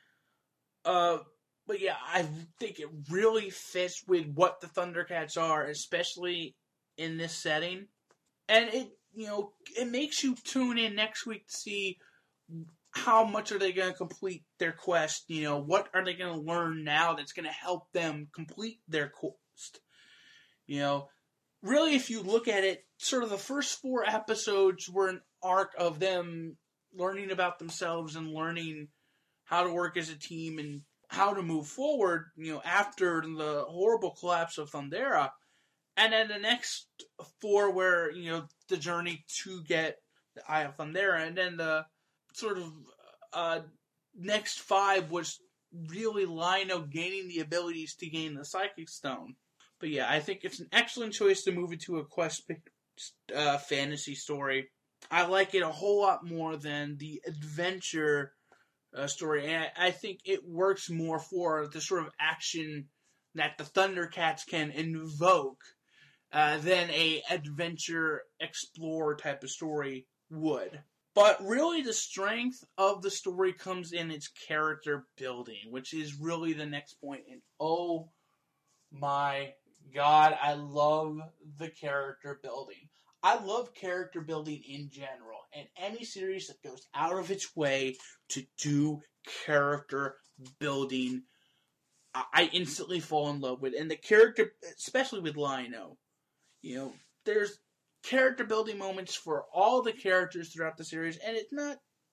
Uh, but yeah, I think it really fits with what the Thundercats are, especially in this setting. And it, you know, it makes you tune in next week to see how much are they going to complete their quest. You know, what are they going to learn now that's going to help them complete their quest. You know, really, if you look at it, sort of the first four episodes were an arc of them learning about themselves and learning how to work as a team and how to move forward, you know, after the horrible collapse of Thundera. And then the next four were, you know, the journey to get the Eye of Thundera. And then the sort of uh, next five was really Lion-O gaining the abilities to gain the Psychic Stone. But yeah, I think it's an excellent choice to move it to a quest-based uh, fantasy story. I like it a whole lot more than the adventure uh, story, and I, I think it works more for the sort of action that the Thundercats can invoke uh, than a adventure explorer type of story would. But really the strength of the story comes in its character building, which is really the next point. And oh my God, I love the character building. I love character building in general, and any series that goes out of its way to do character building, I instantly fall in love with. And the character, especially with Lion-O, you know, there's character building moments for all the characters throughout the series, and it's not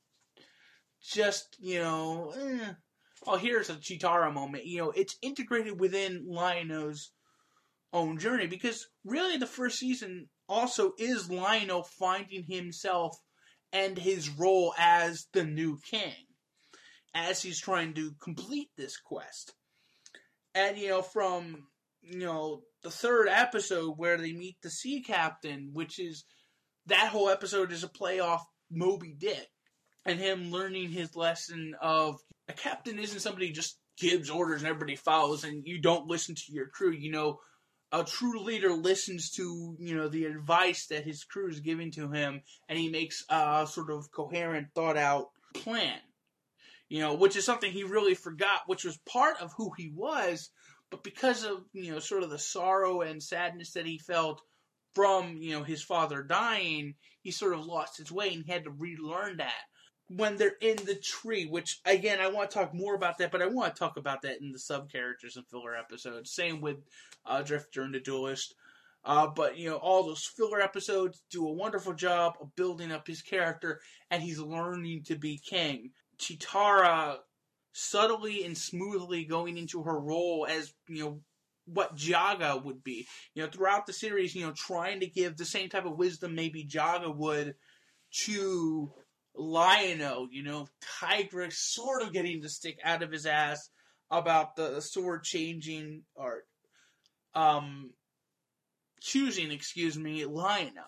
just, you know, eh, oh, here's a Cheetara moment. You know, it's integrated within Lion-O's own journey, because really the first season also is Lion-O finding himself and his role as the new king as he's trying to complete this quest. And, you know, from, you know, the third episode where they meet the sea captain, which is, that whole episode is a play off Moby Dick, and him learning his lesson of a captain isn't somebody who just gives orders and everybody follows and you don't listen to your crew. You know, a true leader listens to, you know, the advice that his crew is giving to him, and he makes a sort of coherent, thought out plan. You know, which is something he really forgot, which was part of who he was, but because of, you know, sort of the sorrow and sadness that he felt from, you know, his father dying, he sort of lost his way and he had to relearn that. When they're in the tree, which, again, I want to talk more about that, but I want to talk about that in the sub-characters and filler episodes. Same with uh, Drifter and the Duelist. Uh, but, you know, all those filler episodes do a wonderful job of building up his character, and he's learning to be king. Cheetara subtly and smoothly going into her role as, you know, what Jaga would be. You know, throughout the series, you know, trying to give the same type of wisdom maybe Jaga would to Lion-O. You know, Tigra sort of getting the stick out of his ass about the sword changing, or um, choosing, excuse me, Lion-O.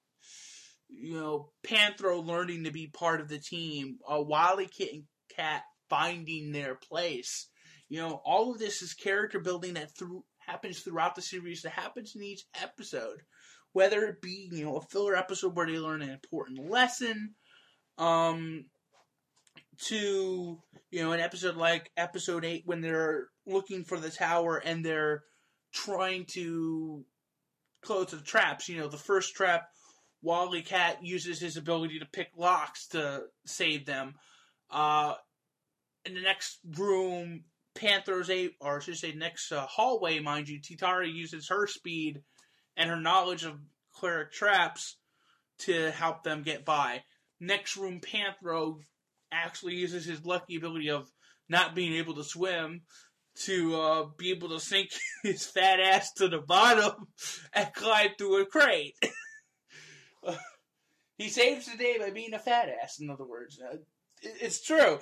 You know, Panthro learning to be part of the team, uh, Wily Kit and Cat finding their place. You know, all of this is character building that through happens throughout the series, that happens in each episode. Whether it be, you know, a filler episode where they learn an important lesson, um, to, you know, an episode like episode eight when they're looking for the tower and they're trying to close the traps. You know, the first trap, Wily Cat uses his ability to pick locks to save them. Uh, in the next room, Panthers eight, or I should say next uh, hallway, mind you, Cheetara uses her speed and her knowledge of cleric traps to help them get by. Next room, Panthro actually uses his lucky ability of not being able to swim to uh, be able to sink his fat ass to the bottom and climb through a crate. Uh, he saves the day by being a fat ass, in other words. Uh, it, it's true.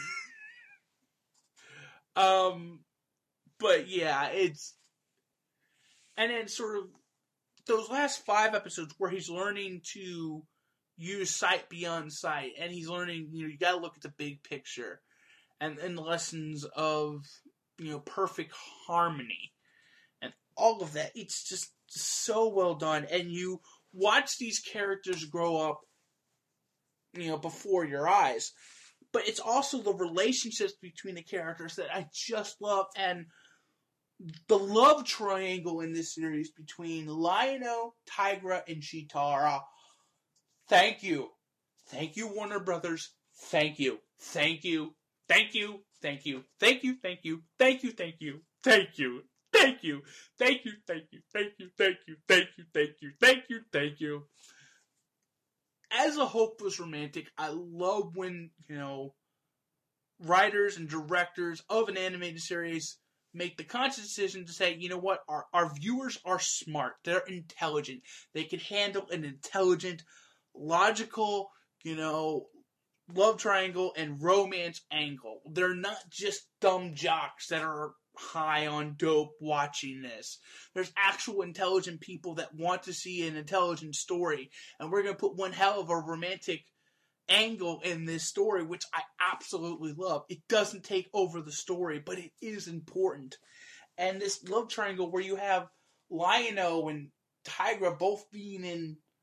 um, but yeah, it's... And then sort of those last five episodes where he's learning to use sight beyond sight, and he's learning, you know, you gotta look at the big picture, and, and the lessons of, you know, perfect harmony, and all of that. It's just so well done, and you watch these characters grow up, you know, before your eyes. But it's also the relationships between the characters that I just love, and the love triangle in this series between Lion-O, Tigra, and Cheetara. Thank you. Thank you, Warner Brothers. Thank you. Thank you. Thank you. Thank you. Thank you. Thank you. Thank you. Thank you. Thank you. Thank you. Thank you. Thank you. Thank you. Thank you. Thank you. Thank you. Thank you. Thank you. As a hopeless romantic, I love when, you know, writers and directors of an animated series make the conscious decision to say, you know what, our, our viewers are smart. They're intelligent. They can handle an intelligent, logical, you know, love triangle and romance angle. They're not just dumb jocks that are high on dope watching this. There's actual intelligent people that want to see an intelligent story, and we're going to put one hell of a romantic angle in this story, which I absolutely love. It doesn't take over the story, but it is important. And this love triangle where you have Lion-O and Tigra both being in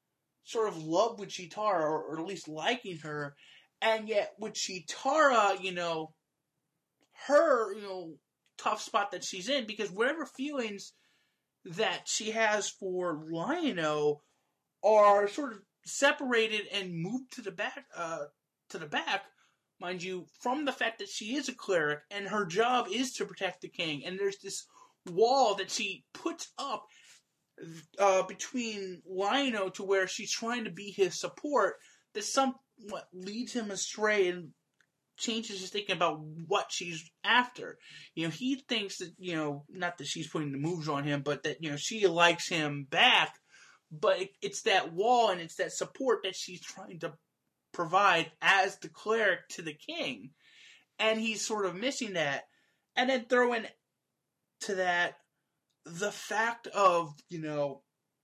sort of love with Cheetara, or, or at least liking her, and yet with Cheetara, you know, her, you know, tough spot that she's in, because whatever feelings that she has for Lion-O are sort of separated and moved to the back, uh, to the back, mind you, from the fact that she is a cleric and her job is to protect the king. And there's this wall that she puts up uh, between Lion-O to where she's trying to be his support that somewhat leads him astray and changes his thinking about what she's after. You know, he thinks that, you know, not that she's putting the moves on him, but that, you know, she likes him back. But it, it's that wall and it's that support that she's trying to provide as the cleric to the king. And he's sort of missing that. And then throw in to that the fact of, you know,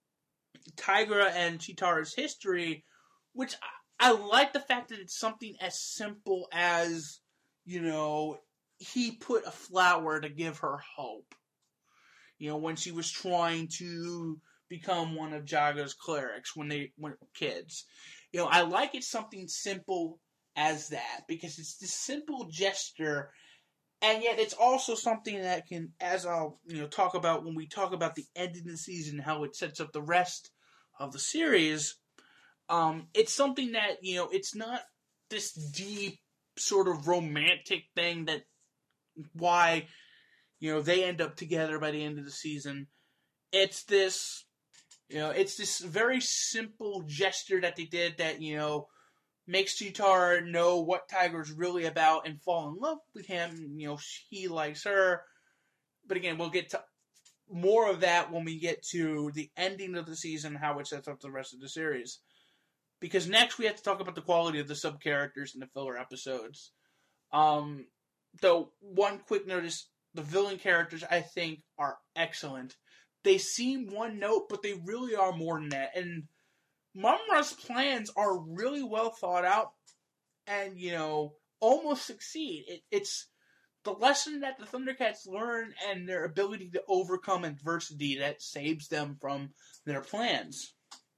Tigra and Cheetara's history, which I, I like the fact that it's something as simple as, you know, he put a flower to give her hope. You know, when she was trying to become one of Jaga's clerics when they were kids. You know, I like it something simple as that, because it's this simple gesture, and yet it's also something that can, as I'll, you know, talk about when we talk about the end of the season, how it sets up the rest of the series. Um, it's something that, you know, it's not this deep sort of romantic thing that why, you know, they end up together by the end of the season. It's this, you know, it's this very simple gesture that they did that, you know, makes Cheetara know what Tiger's really about and fall in love with him. You know, he likes her. But again, we'll get to more of that when we get to the ending of the season, how it sets up the rest of the series. Because next we have to talk about the quality of the sub-characters in the filler episodes. Um, though, one quick notice, the villain characters, I think, are excellent. They seem one note, but they really are more than that. And Mumm-Ra's plans are really well thought out and, you know, almost succeed. It, it's the lesson that the Thundercats learn and their ability to overcome adversity that saves them from their plans.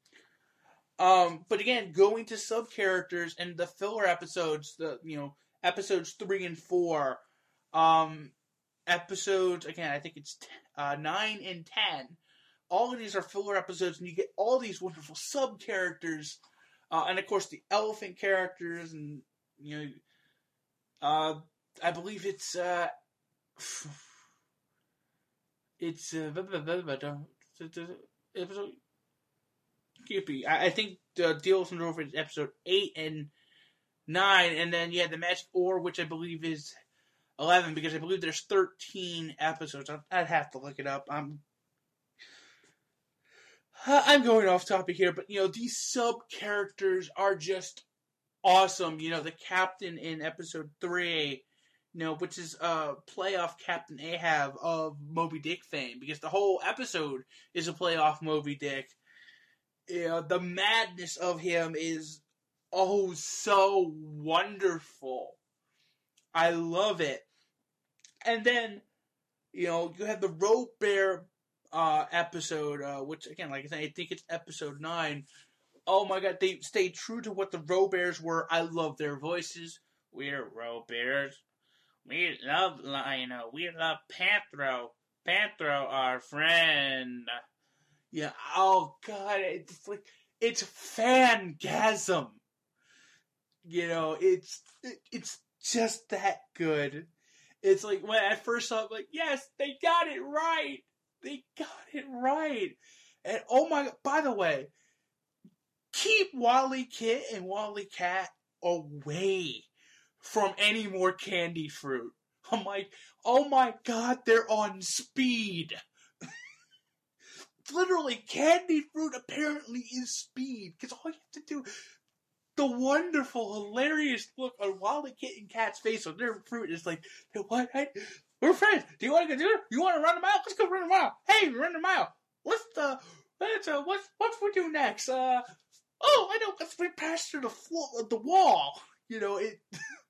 Um, but again, going to sub-characters and the filler episodes, the, you know, episodes three and four, um, episodes, again, I think it's t- uh, nine and ten, all of these are filler episodes, and you get all these wonderful sub-characters, uh, and of course the elephant characters, and, you know, uh, I believe it's, uh, it's, uh, episode, I think the Deal with Over is episode eight and nine, and then you had the Magic Ore, which I believe is eleven, because I believe there's thirteen episodes. I'd have to look it up. I'm I'm going off topic here, but, you know, these sub-characters are just awesome. You know, the captain in episode three, you know, which is a play off Captain Ahab of Moby Dick fame, because the whole episode is a play off Moby Dick. You know, the madness of him is, oh, so wonderful. I love it. And then, you know, you have the Rope Bear uh, episode, uh, which, again, like I said, I think it's episode nine. Oh my god, they stay true to what the Rope Bears were. I love their voices. We're Rope Bears. We love Lion-O. We love Panthro. Panthro, our friend. Yeah, oh god, it's like, it's fangasm. You know, it's, it, it's just that good. It's like, when I first saw it, I'm like, yes, they got it right. They got it right. And oh my god, by the way, keep Wally Kit and Wally Cat away from any more candy fruit. I'm like, oh my god, they're on speed. Literally, candy fruit apparently is speed, because all you have to do, the wonderful, hilarious look on Wally Kit and Cat's face on their fruit is like, hey, what? Hey, we're friends. Do you want to go do it? You want to run a mile? Let's go run a mile. Hey, run a mile. Let's uh, let's uh, what's what's we do next? Uh, oh, I know. Let's we pass through the floor, the wall. You know it.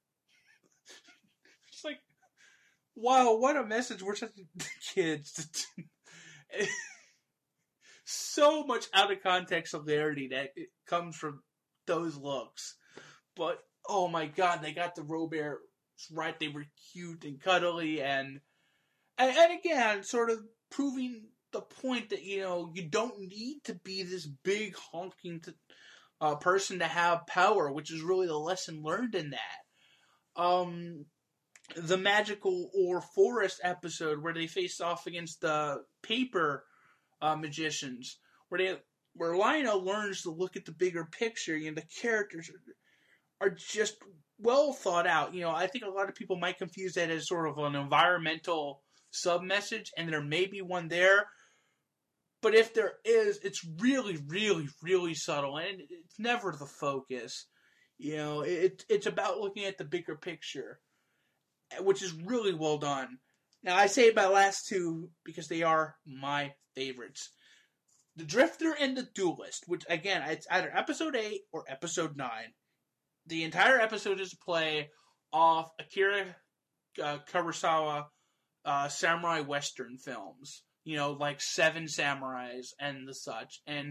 It's like, wow, what a message we're sending to kids. so much out of context hilarity that it comes from those looks. But, oh my god, they got the Roberts right. They were cute and cuddly, and, and, and again, sort of proving the point that, you know, you don't need to be this big honking to, uh, person to have power, which is really the lesson learned in that. Um, the Magical Ore Forest episode where they face off against the paper uh, magicians, where they where Lion-O learns to look at the bigger picture. You know, the characters are, are just well thought out. You know, I think a lot of people might confuse that as sort of an environmental sub-message, and there may be one there. But if there is, it's really, really, really subtle, and it's never the focus. You know, it it's about looking at the bigger picture, which is really well done. Now, I say my last two because they are my favorites. The Drifter and the Duelist, which, again, it's either episode eight or episode nine. The entire episode is a play off Akira uh, Kurosawa uh, samurai western films. You know, like Seven Samurais and the such. And,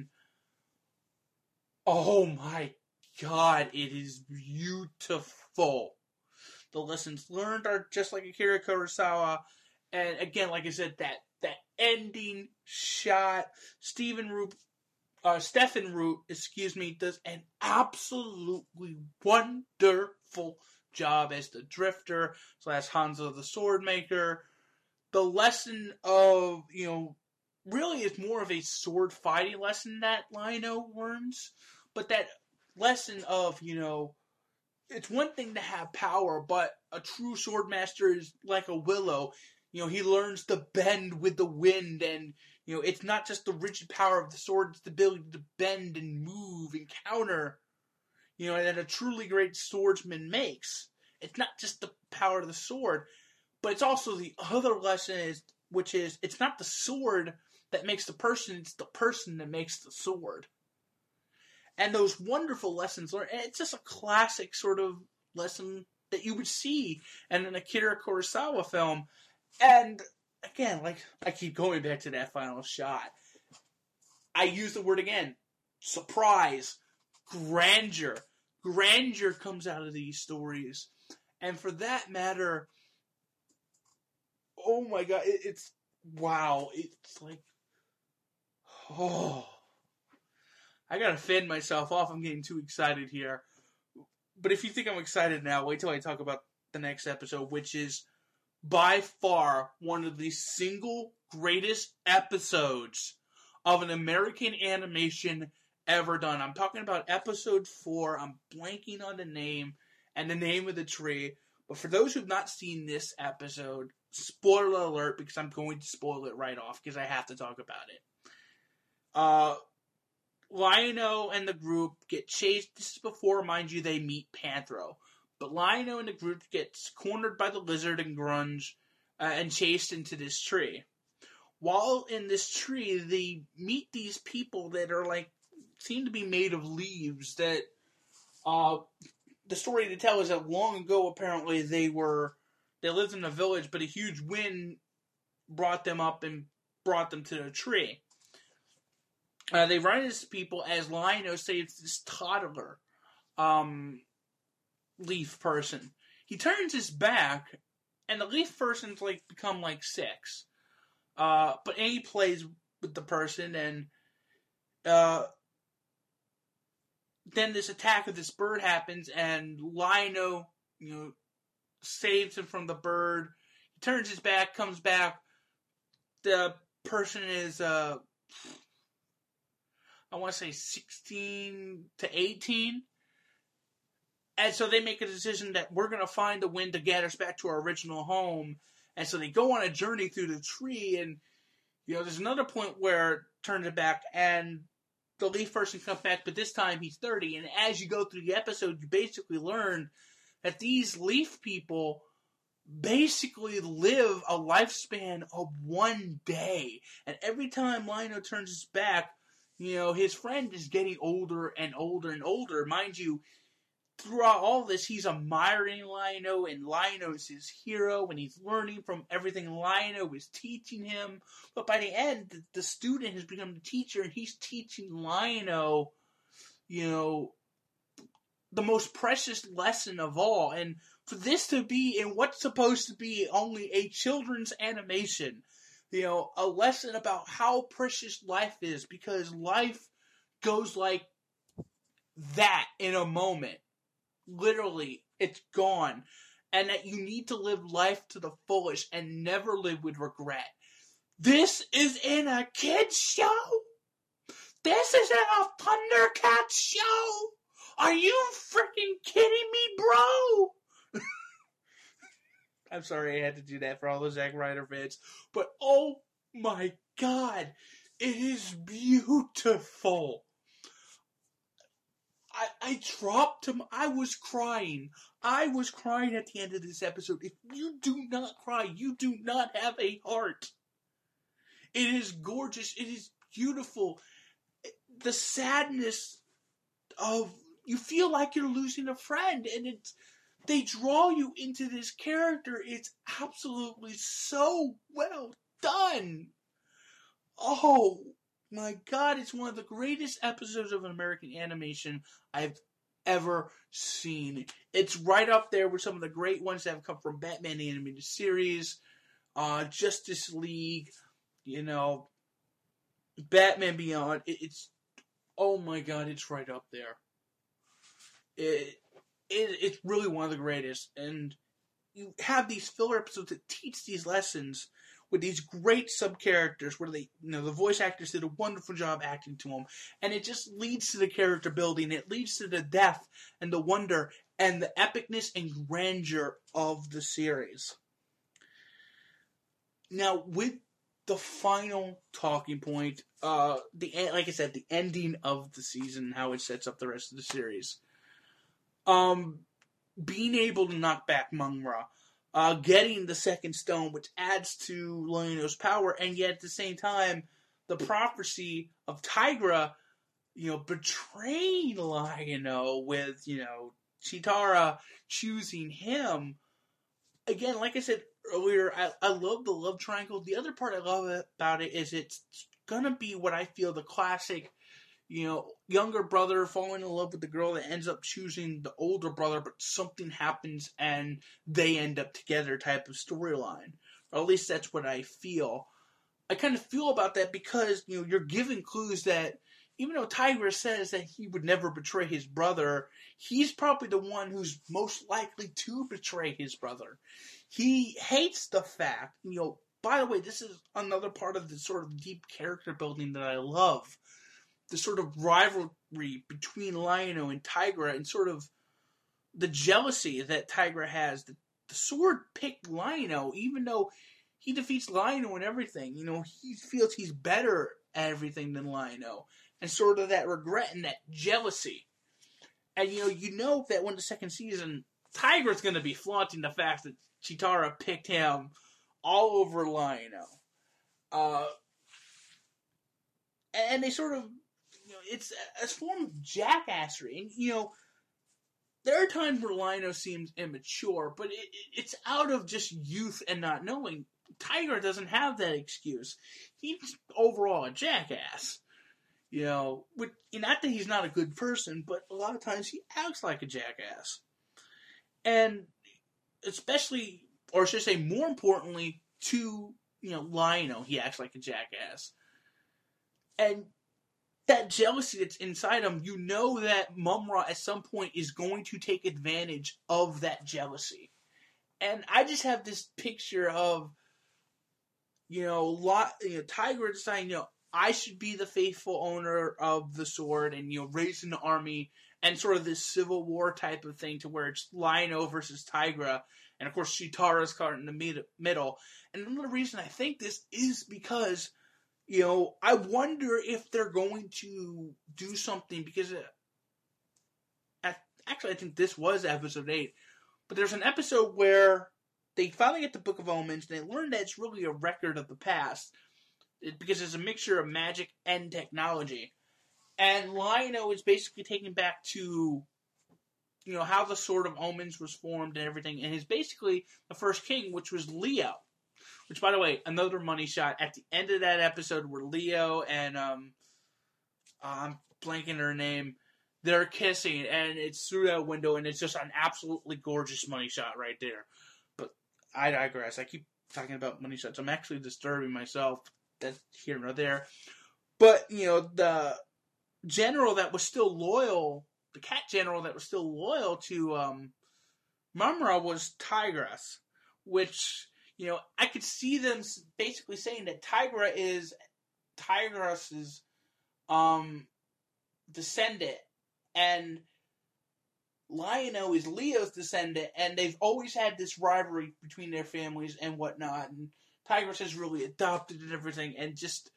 oh my god, it is beautiful. The lessons learned are just like Akira Kurosawa. And again, like I said, that, that ending shot, Stephen Root, uh, Stephen Root, excuse me, does an absolutely wonderful job as the Drifter slash Hanzo the Swordmaker. The lesson of, you know, really is more of a sword fighting lesson that Lion-O learns. But that lesson of, you know, it's one thing to have power, but a true swordmaster is like a willow. You know, he learns to bend with the wind, and, you know, it's not just the rigid power of the sword, it's the ability to bend and move and counter, you know, that a truly great swordsman makes. It's not just the power of the sword, but it's also the other lesson, is, which is, it's not the sword that makes the person, it's the person that makes the sword. And those wonderful lessons learned, and it's just a classic sort of lesson that you would see in an Akira Kurosawa film. And again, like, I keep going back to that final shot. I use the word again, surprise, grandeur. Grandeur comes out of these stories. And for that matter, oh my god, it, it's, wow, it's like, oh, I gotta fend myself off, I'm getting too excited here. But if you think I'm excited now, wait till I talk about the next episode, which is by far one of the single greatest episodes of an American animation ever done. I'm talking about episode four, I'm blanking on the name and the name of the tree, but for those who've not seen this episode, spoiler alert, because I'm going to spoil it right off, because I have to talk about it. Uh, Lion-O and the group get chased. This is before, mind you, they meet Panthro. But Lion-O and the group gets cornered by the Lizard and Grunge uh, and chased into this tree. While in this tree, they meet these people that are like, seem to be made of leaves. That uh, the story to tell is that long ago, apparently, they were they lived in a village, but a huge wind brought them up and brought them to the tree. Uh, they run into people as Lion-O saves this toddler um, leaf person. He turns his back, and the leaf person's like become like six. Uh, but he plays with the person, and uh, then this attack of this bird happens, and Lion-O, you know, saves him from the bird. He turns his back, comes back. The person is, uh, I want to say sixteen to eighteen. And so they make a decision that we're going to find the wind to get us back to our original home. And so they go on a journey through the tree, and, you know, there's another point where it turns it back, and the leaf person comes back, but this time he's thirty. And as you go through the episode, you basically learn that these leaf people basically live a lifespan of one day. And every time Lion-O turns his back, you know, his friend is getting older and older and older. Mind you, throughout all this, he's admiring Lion-O, and Lion-O is his hero, and he's learning from everything Lion-O is teaching him. But by the end, the, the student has become the teacher, and he's teaching Lion-O, you know, the most precious lesson of all. And for this to be in what's supposed to be only a children's animation, you know, a lesson about how precious life is, because life goes like that in a moment. Literally, it's gone. And that you need to live life to the fullest and never live with regret. This is in a kid's show? This is in a Thundercats show? Are you freaking kidding me, bro? I'm sorry I had to do that for all the Zack Ryder fans. But oh my god, it is beautiful. I, I dropped him. I was crying. I was crying at the end of this episode. If you do not cry, you do not have a heart. It is gorgeous. It is beautiful. The sadness of, you feel like you're losing a friend, and it's, they draw you into this character. It's absolutely so well done. Oh my god, it's one of the greatest episodes of an American animation I've ever seen. It's right up there with some of the great ones that have come from Batman the Animated Series, uh, Justice League, you know, Batman Beyond. It, it's, oh my god, it's right up there. It, it It's really one of the greatest, and you have these filler episodes that teach these lessons with these great sub-characters where they, you know, the voice actors did a wonderful job acting to them, and it just leads to the character building. It leads to the depth and the wonder and the epicness and grandeur of the series. Now, with the final talking point, uh, the like I said, the ending of the season, how it sets up the rest of the series. Um, being able to knock back Mung-Ra, uh, getting the second stone, which adds to Lion-O's power, and yet at the same time, the prophecy of Tigra, you know, betraying Lion-O with, you know, Cheetara choosing him. Again, like I said earlier, I, I love the love triangle. The other part I love about it is it's gonna be what I feel the classic, you know, younger brother falling in love with the girl that ends up choosing the older brother, but something happens and they end up together type of storyline. Or at least that's what I feel. I kind of feel about that because, you know, you're giving clues that even though Tigra says that he would never betray his brother, he's probably the one who's most likely to betray his brother. He hates the fact, you know, by the way, this is another part of the sort of deep character building that I love. The sort of rivalry between Lion-O and Tigra, and sort of the jealousy that Tigra has. The, the sword picked Lion-O, even though he defeats Lion-O and everything. You know, he feels he's better at everything than Lion-O. And sort of that regret and that jealousy. And, you know, you know that when the second season, Tigra's going to be flaunting the fact that Cheetara picked him all over Lion-O. Uh, and they sort of, you know, it's a form of jackassery. And, you know, there are times where Lion-O seems immature, but it, it's out of just youth and not knowing. Tigra doesn't have that excuse. He's overall a jackass. You know, with, not that he's not a good person, but a lot of times he acts like a jackass. And especially, or I should say more importantly, to, you know, Lion-O, he acts like a jackass. And that jealousy that's inside him, you know that Mum-Ra at some point is going to take advantage of that jealousy. And I just have this picture of, you know, lot, you know, Tigra deciding, you know, I should be the faithful owner of the sword and, you know, raising the army and sort of this civil war type of thing to where it's Lion-O versus Tigra. And, of course, Cheetara's caught in the mid- middle. And another reason I think this is because, you know, I wonder if they're going to do something because, uh, at, actually, I think this was episode eight. But there's an episode where they finally get the Book of Omens and they learn that it's really a record of the past. It, because it's a mixture of magic and technology. And Lion-O is basically taken back to you know, how the Sword of Omens was formed and everything, and he's basically the first king, which was Leo. Which, by the way, another money shot at the end of that episode where Leo and, um, uh, I'm blanking her name, they're kissing, and it's through that window, and it's just an absolutely gorgeous money shot right there. But I digress. I keep talking about money shots. I'm actually disturbing myself. That's here nor there. But, you know, the general that was still loyal, the cat general that was still loyal to um, Mumm-Ra was Tigress, which... You know, I could see them basically saying that Tigra is Tigress's um, descendant, and Lion-O is Leo's descendant, and they've always had this rivalry between their families and whatnot, and Tigress has really adopted and everything, and just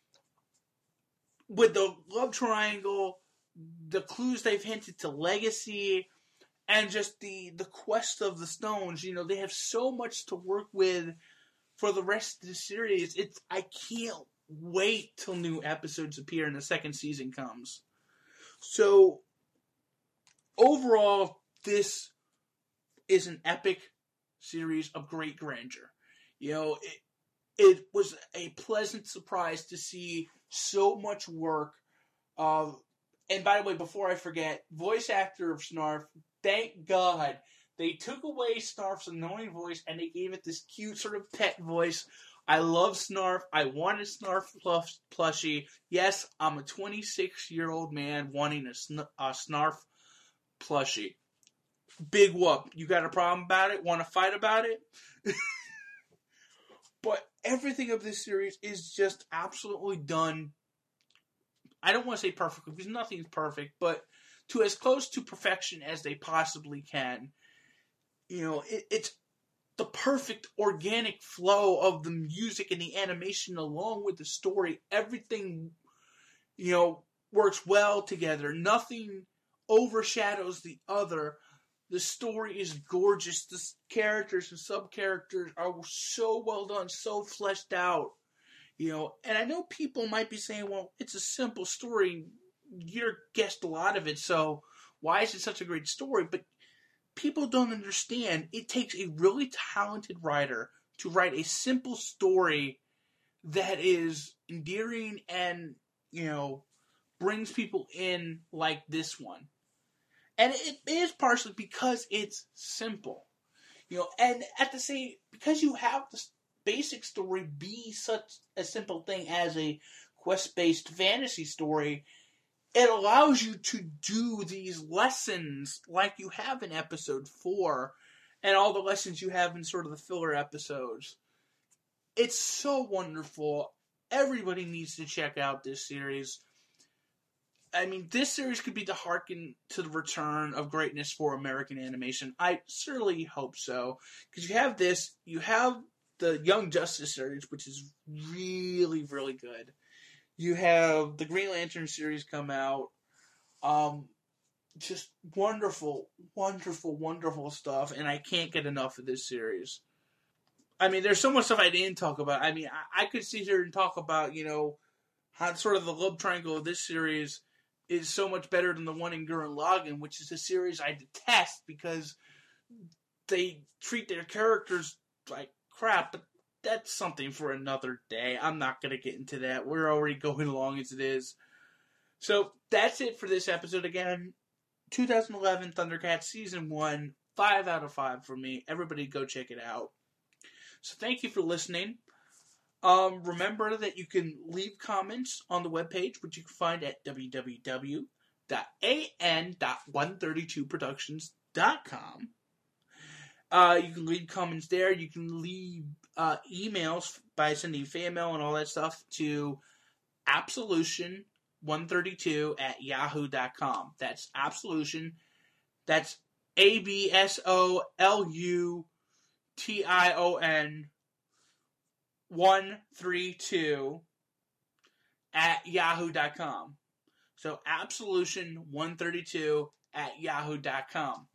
with the love triangle, the clues they've hinted to legacy, and just the, the quest of the stones, you know, they have so much to work with for the rest of the series. It's I can't wait till new episodes appear and the second season comes. So, overall, this is an epic series of great grandeur. You know, it, it was a pleasant surprise to see so much work. Uh, and by the way, before I forget, voice actor of Snarf, thank God they took away Snarf's annoying voice and they gave it this cute sort of pet voice. I love Snarf. I want a Snarf plush, plushie. Yes, I'm a twenty-six-year-old man wanting a, sn- a Snarf plushie. Big whoop. You got a problem about it? Want to fight about it? But everything of this series is just absolutely done. I don't want to say perfectly because nothing's perfect, but to as close to perfection as they possibly can. You know, it, it's the perfect organic flow of the music and the animation along with the story. Everything, you know, works well together. Nothing overshadows the other. The story is gorgeous. The characters and sub-characters are so well done, so fleshed out. You know, and I know people might be saying, well, it's a simple story. You guessed a lot of it, so why is it such a great story? But people don't understand. It takes a really talented writer to write a simple story that is endearing and, you know, brings people in like this one. And it is partially because it's simple. You know, and at the same, because you have this basic story be such a simple thing as a quest-based fantasy story, it allows you to do these lessons like you have in episode four and all the lessons you have in sort of the filler episodes. It's so wonderful. Everybody needs to check out this series. I mean, this series could be the hearken to the return of greatness for American animation. I certainly hope so. Because you have this, you have the Young Justice series, which is really, really good. You have the Green Lantern series come out. Um, just wonderful, wonderful, wonderful stuff. And I can't get enough of this series. I mean, there's so much stuff I didn't talk about. I mean, I, I could sit here and talk about, you know, how sort of the love triangle of this series is so much better than the one in Gurren Lagann, which is a series I detest because they treat their characters like crap, but that's something for another day. I'm not going to get into that. We're already going along as it is. So that's it for this episode. Again, twenty eleven Thundercats Season one, five out of five for me. Everybody go check it out. So thank you for listening. Um, remember that you can leave comments on the webpage, which you can find at w w w dot a n dot one thirty-two productions dot com. Uh, you can leave comments there. You can leave uh, emails by sending fan mail and all that stuff to absolution one thirty-two at yahoo dot com. That's Absolution. That's A B S O L U T I O N one thirty-two at yahoo dot com. So Absolution one thirty-two at yahoo dot com.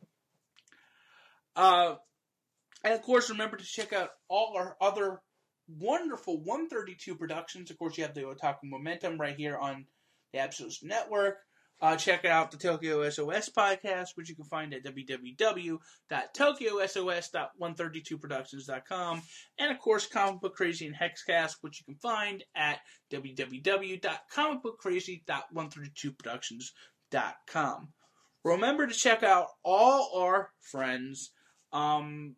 Uh, and of course, remember to check out all our other wonderful one thirty-two productions. Of course, you have the Otaku Momentum right here on the Absolution Network. Uh, check out the Tokyo S O S podcast, which you can find at w w w dot tokyo s o s dot one thirty-two productions dot com. And, of course, Comic Book Crazy and Hexcast, which you can find at w w w dot comic book crazy dot one thirty-two productions dot com. Remember to check out all our friends, um,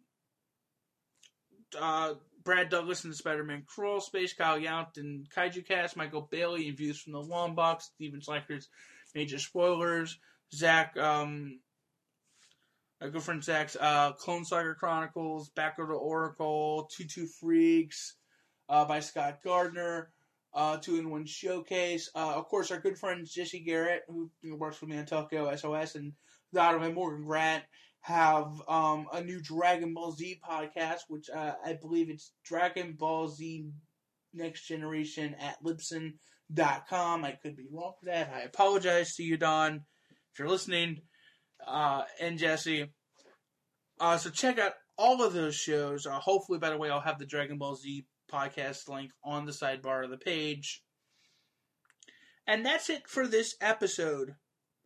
uh, Brad Douglas and the Spider-Man Crawl Space, Kyle Yount and Kaiju Cast, Michael Bailey and Views from the Long Box, Steven Slackers, Major Spoilers, Zach, um, our good friend Zach's uh, Clone Saga Chronicles, Back of the Oracle, Two Two Freaks, uh, by Scott Gardner, uh, Two in One Showcase. Uh, of course, our good friend Jesse Garrett, who works with me on Tokyo S O S, and Donovan Morgan Grant have um, a new Dragon Ball Z podcast, which uh, I believe it's Dragon Ball Z Next Generation at Libsyn dot com. I could be wrong with that. I apologize to you, Don, if you're listening, uh, and Jesse. Uh, so check out all of those shows. Uh, hopefully, by the way, I'll have the Dragon Ball Z podcast link on the sidebar of the page. And that's it for this episode.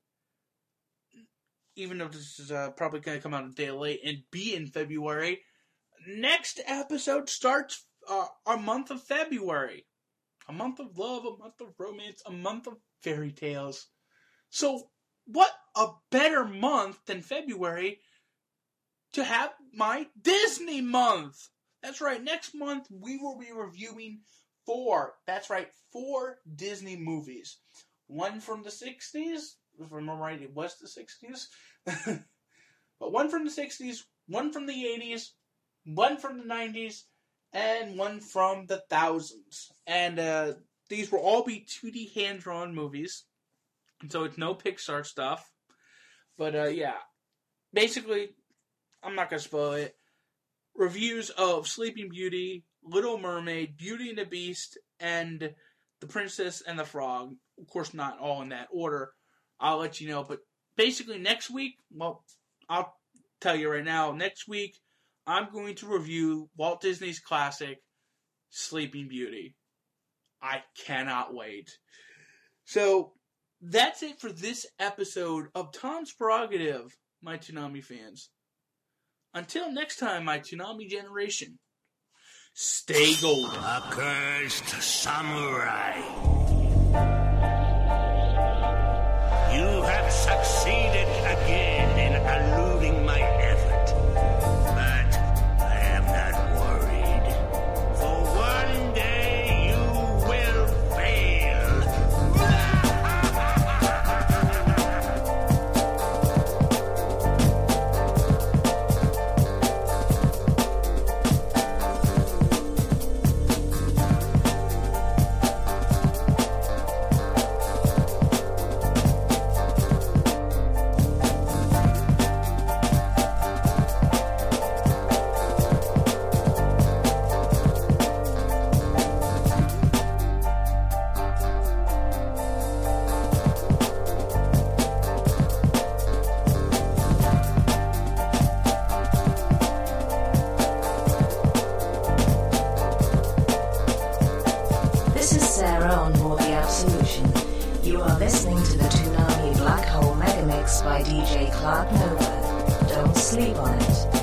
Even though this is uh, probably going to come out a day late and be in February, next episode starts uh, our month of February. A month of love, a month of romance, a month of fairy tales. So, what a better month than February to have my Disney month? That's right, next month we will be reviewing four, that's right, four Disney movies. One from the sixties, if I remember right, it was the sixties. But one from the sixties, one from the eighties, one from the nineties, and one from the thousands. And uh, these will all be two D hand-drawn movies. So it's no Pixar stuff. But uh, yeah, basically, I'm not going to spoil it. Reviews of Sleeping Beauty, Little Mermaid, Beauty and the Beast, and The Princess and the Frog. Of course, not all in that order. I'll let you know. But basically, next week, well, I'll tell you right now, next week, I'm going to review Walt Disney's classic, Sleeping Beauty. I cannot wait. So, that's it for this episode of Tom's Prerogative, my Toonami fans. Until next time, my Toonami generation, stay golden. Accursed samurai. You have succeeded again in eluding my effort. But I am not worried. For one day you will fail. Listening to the Toonami Black Hole Megamix by D J Clark Nova. Don't sleep on it.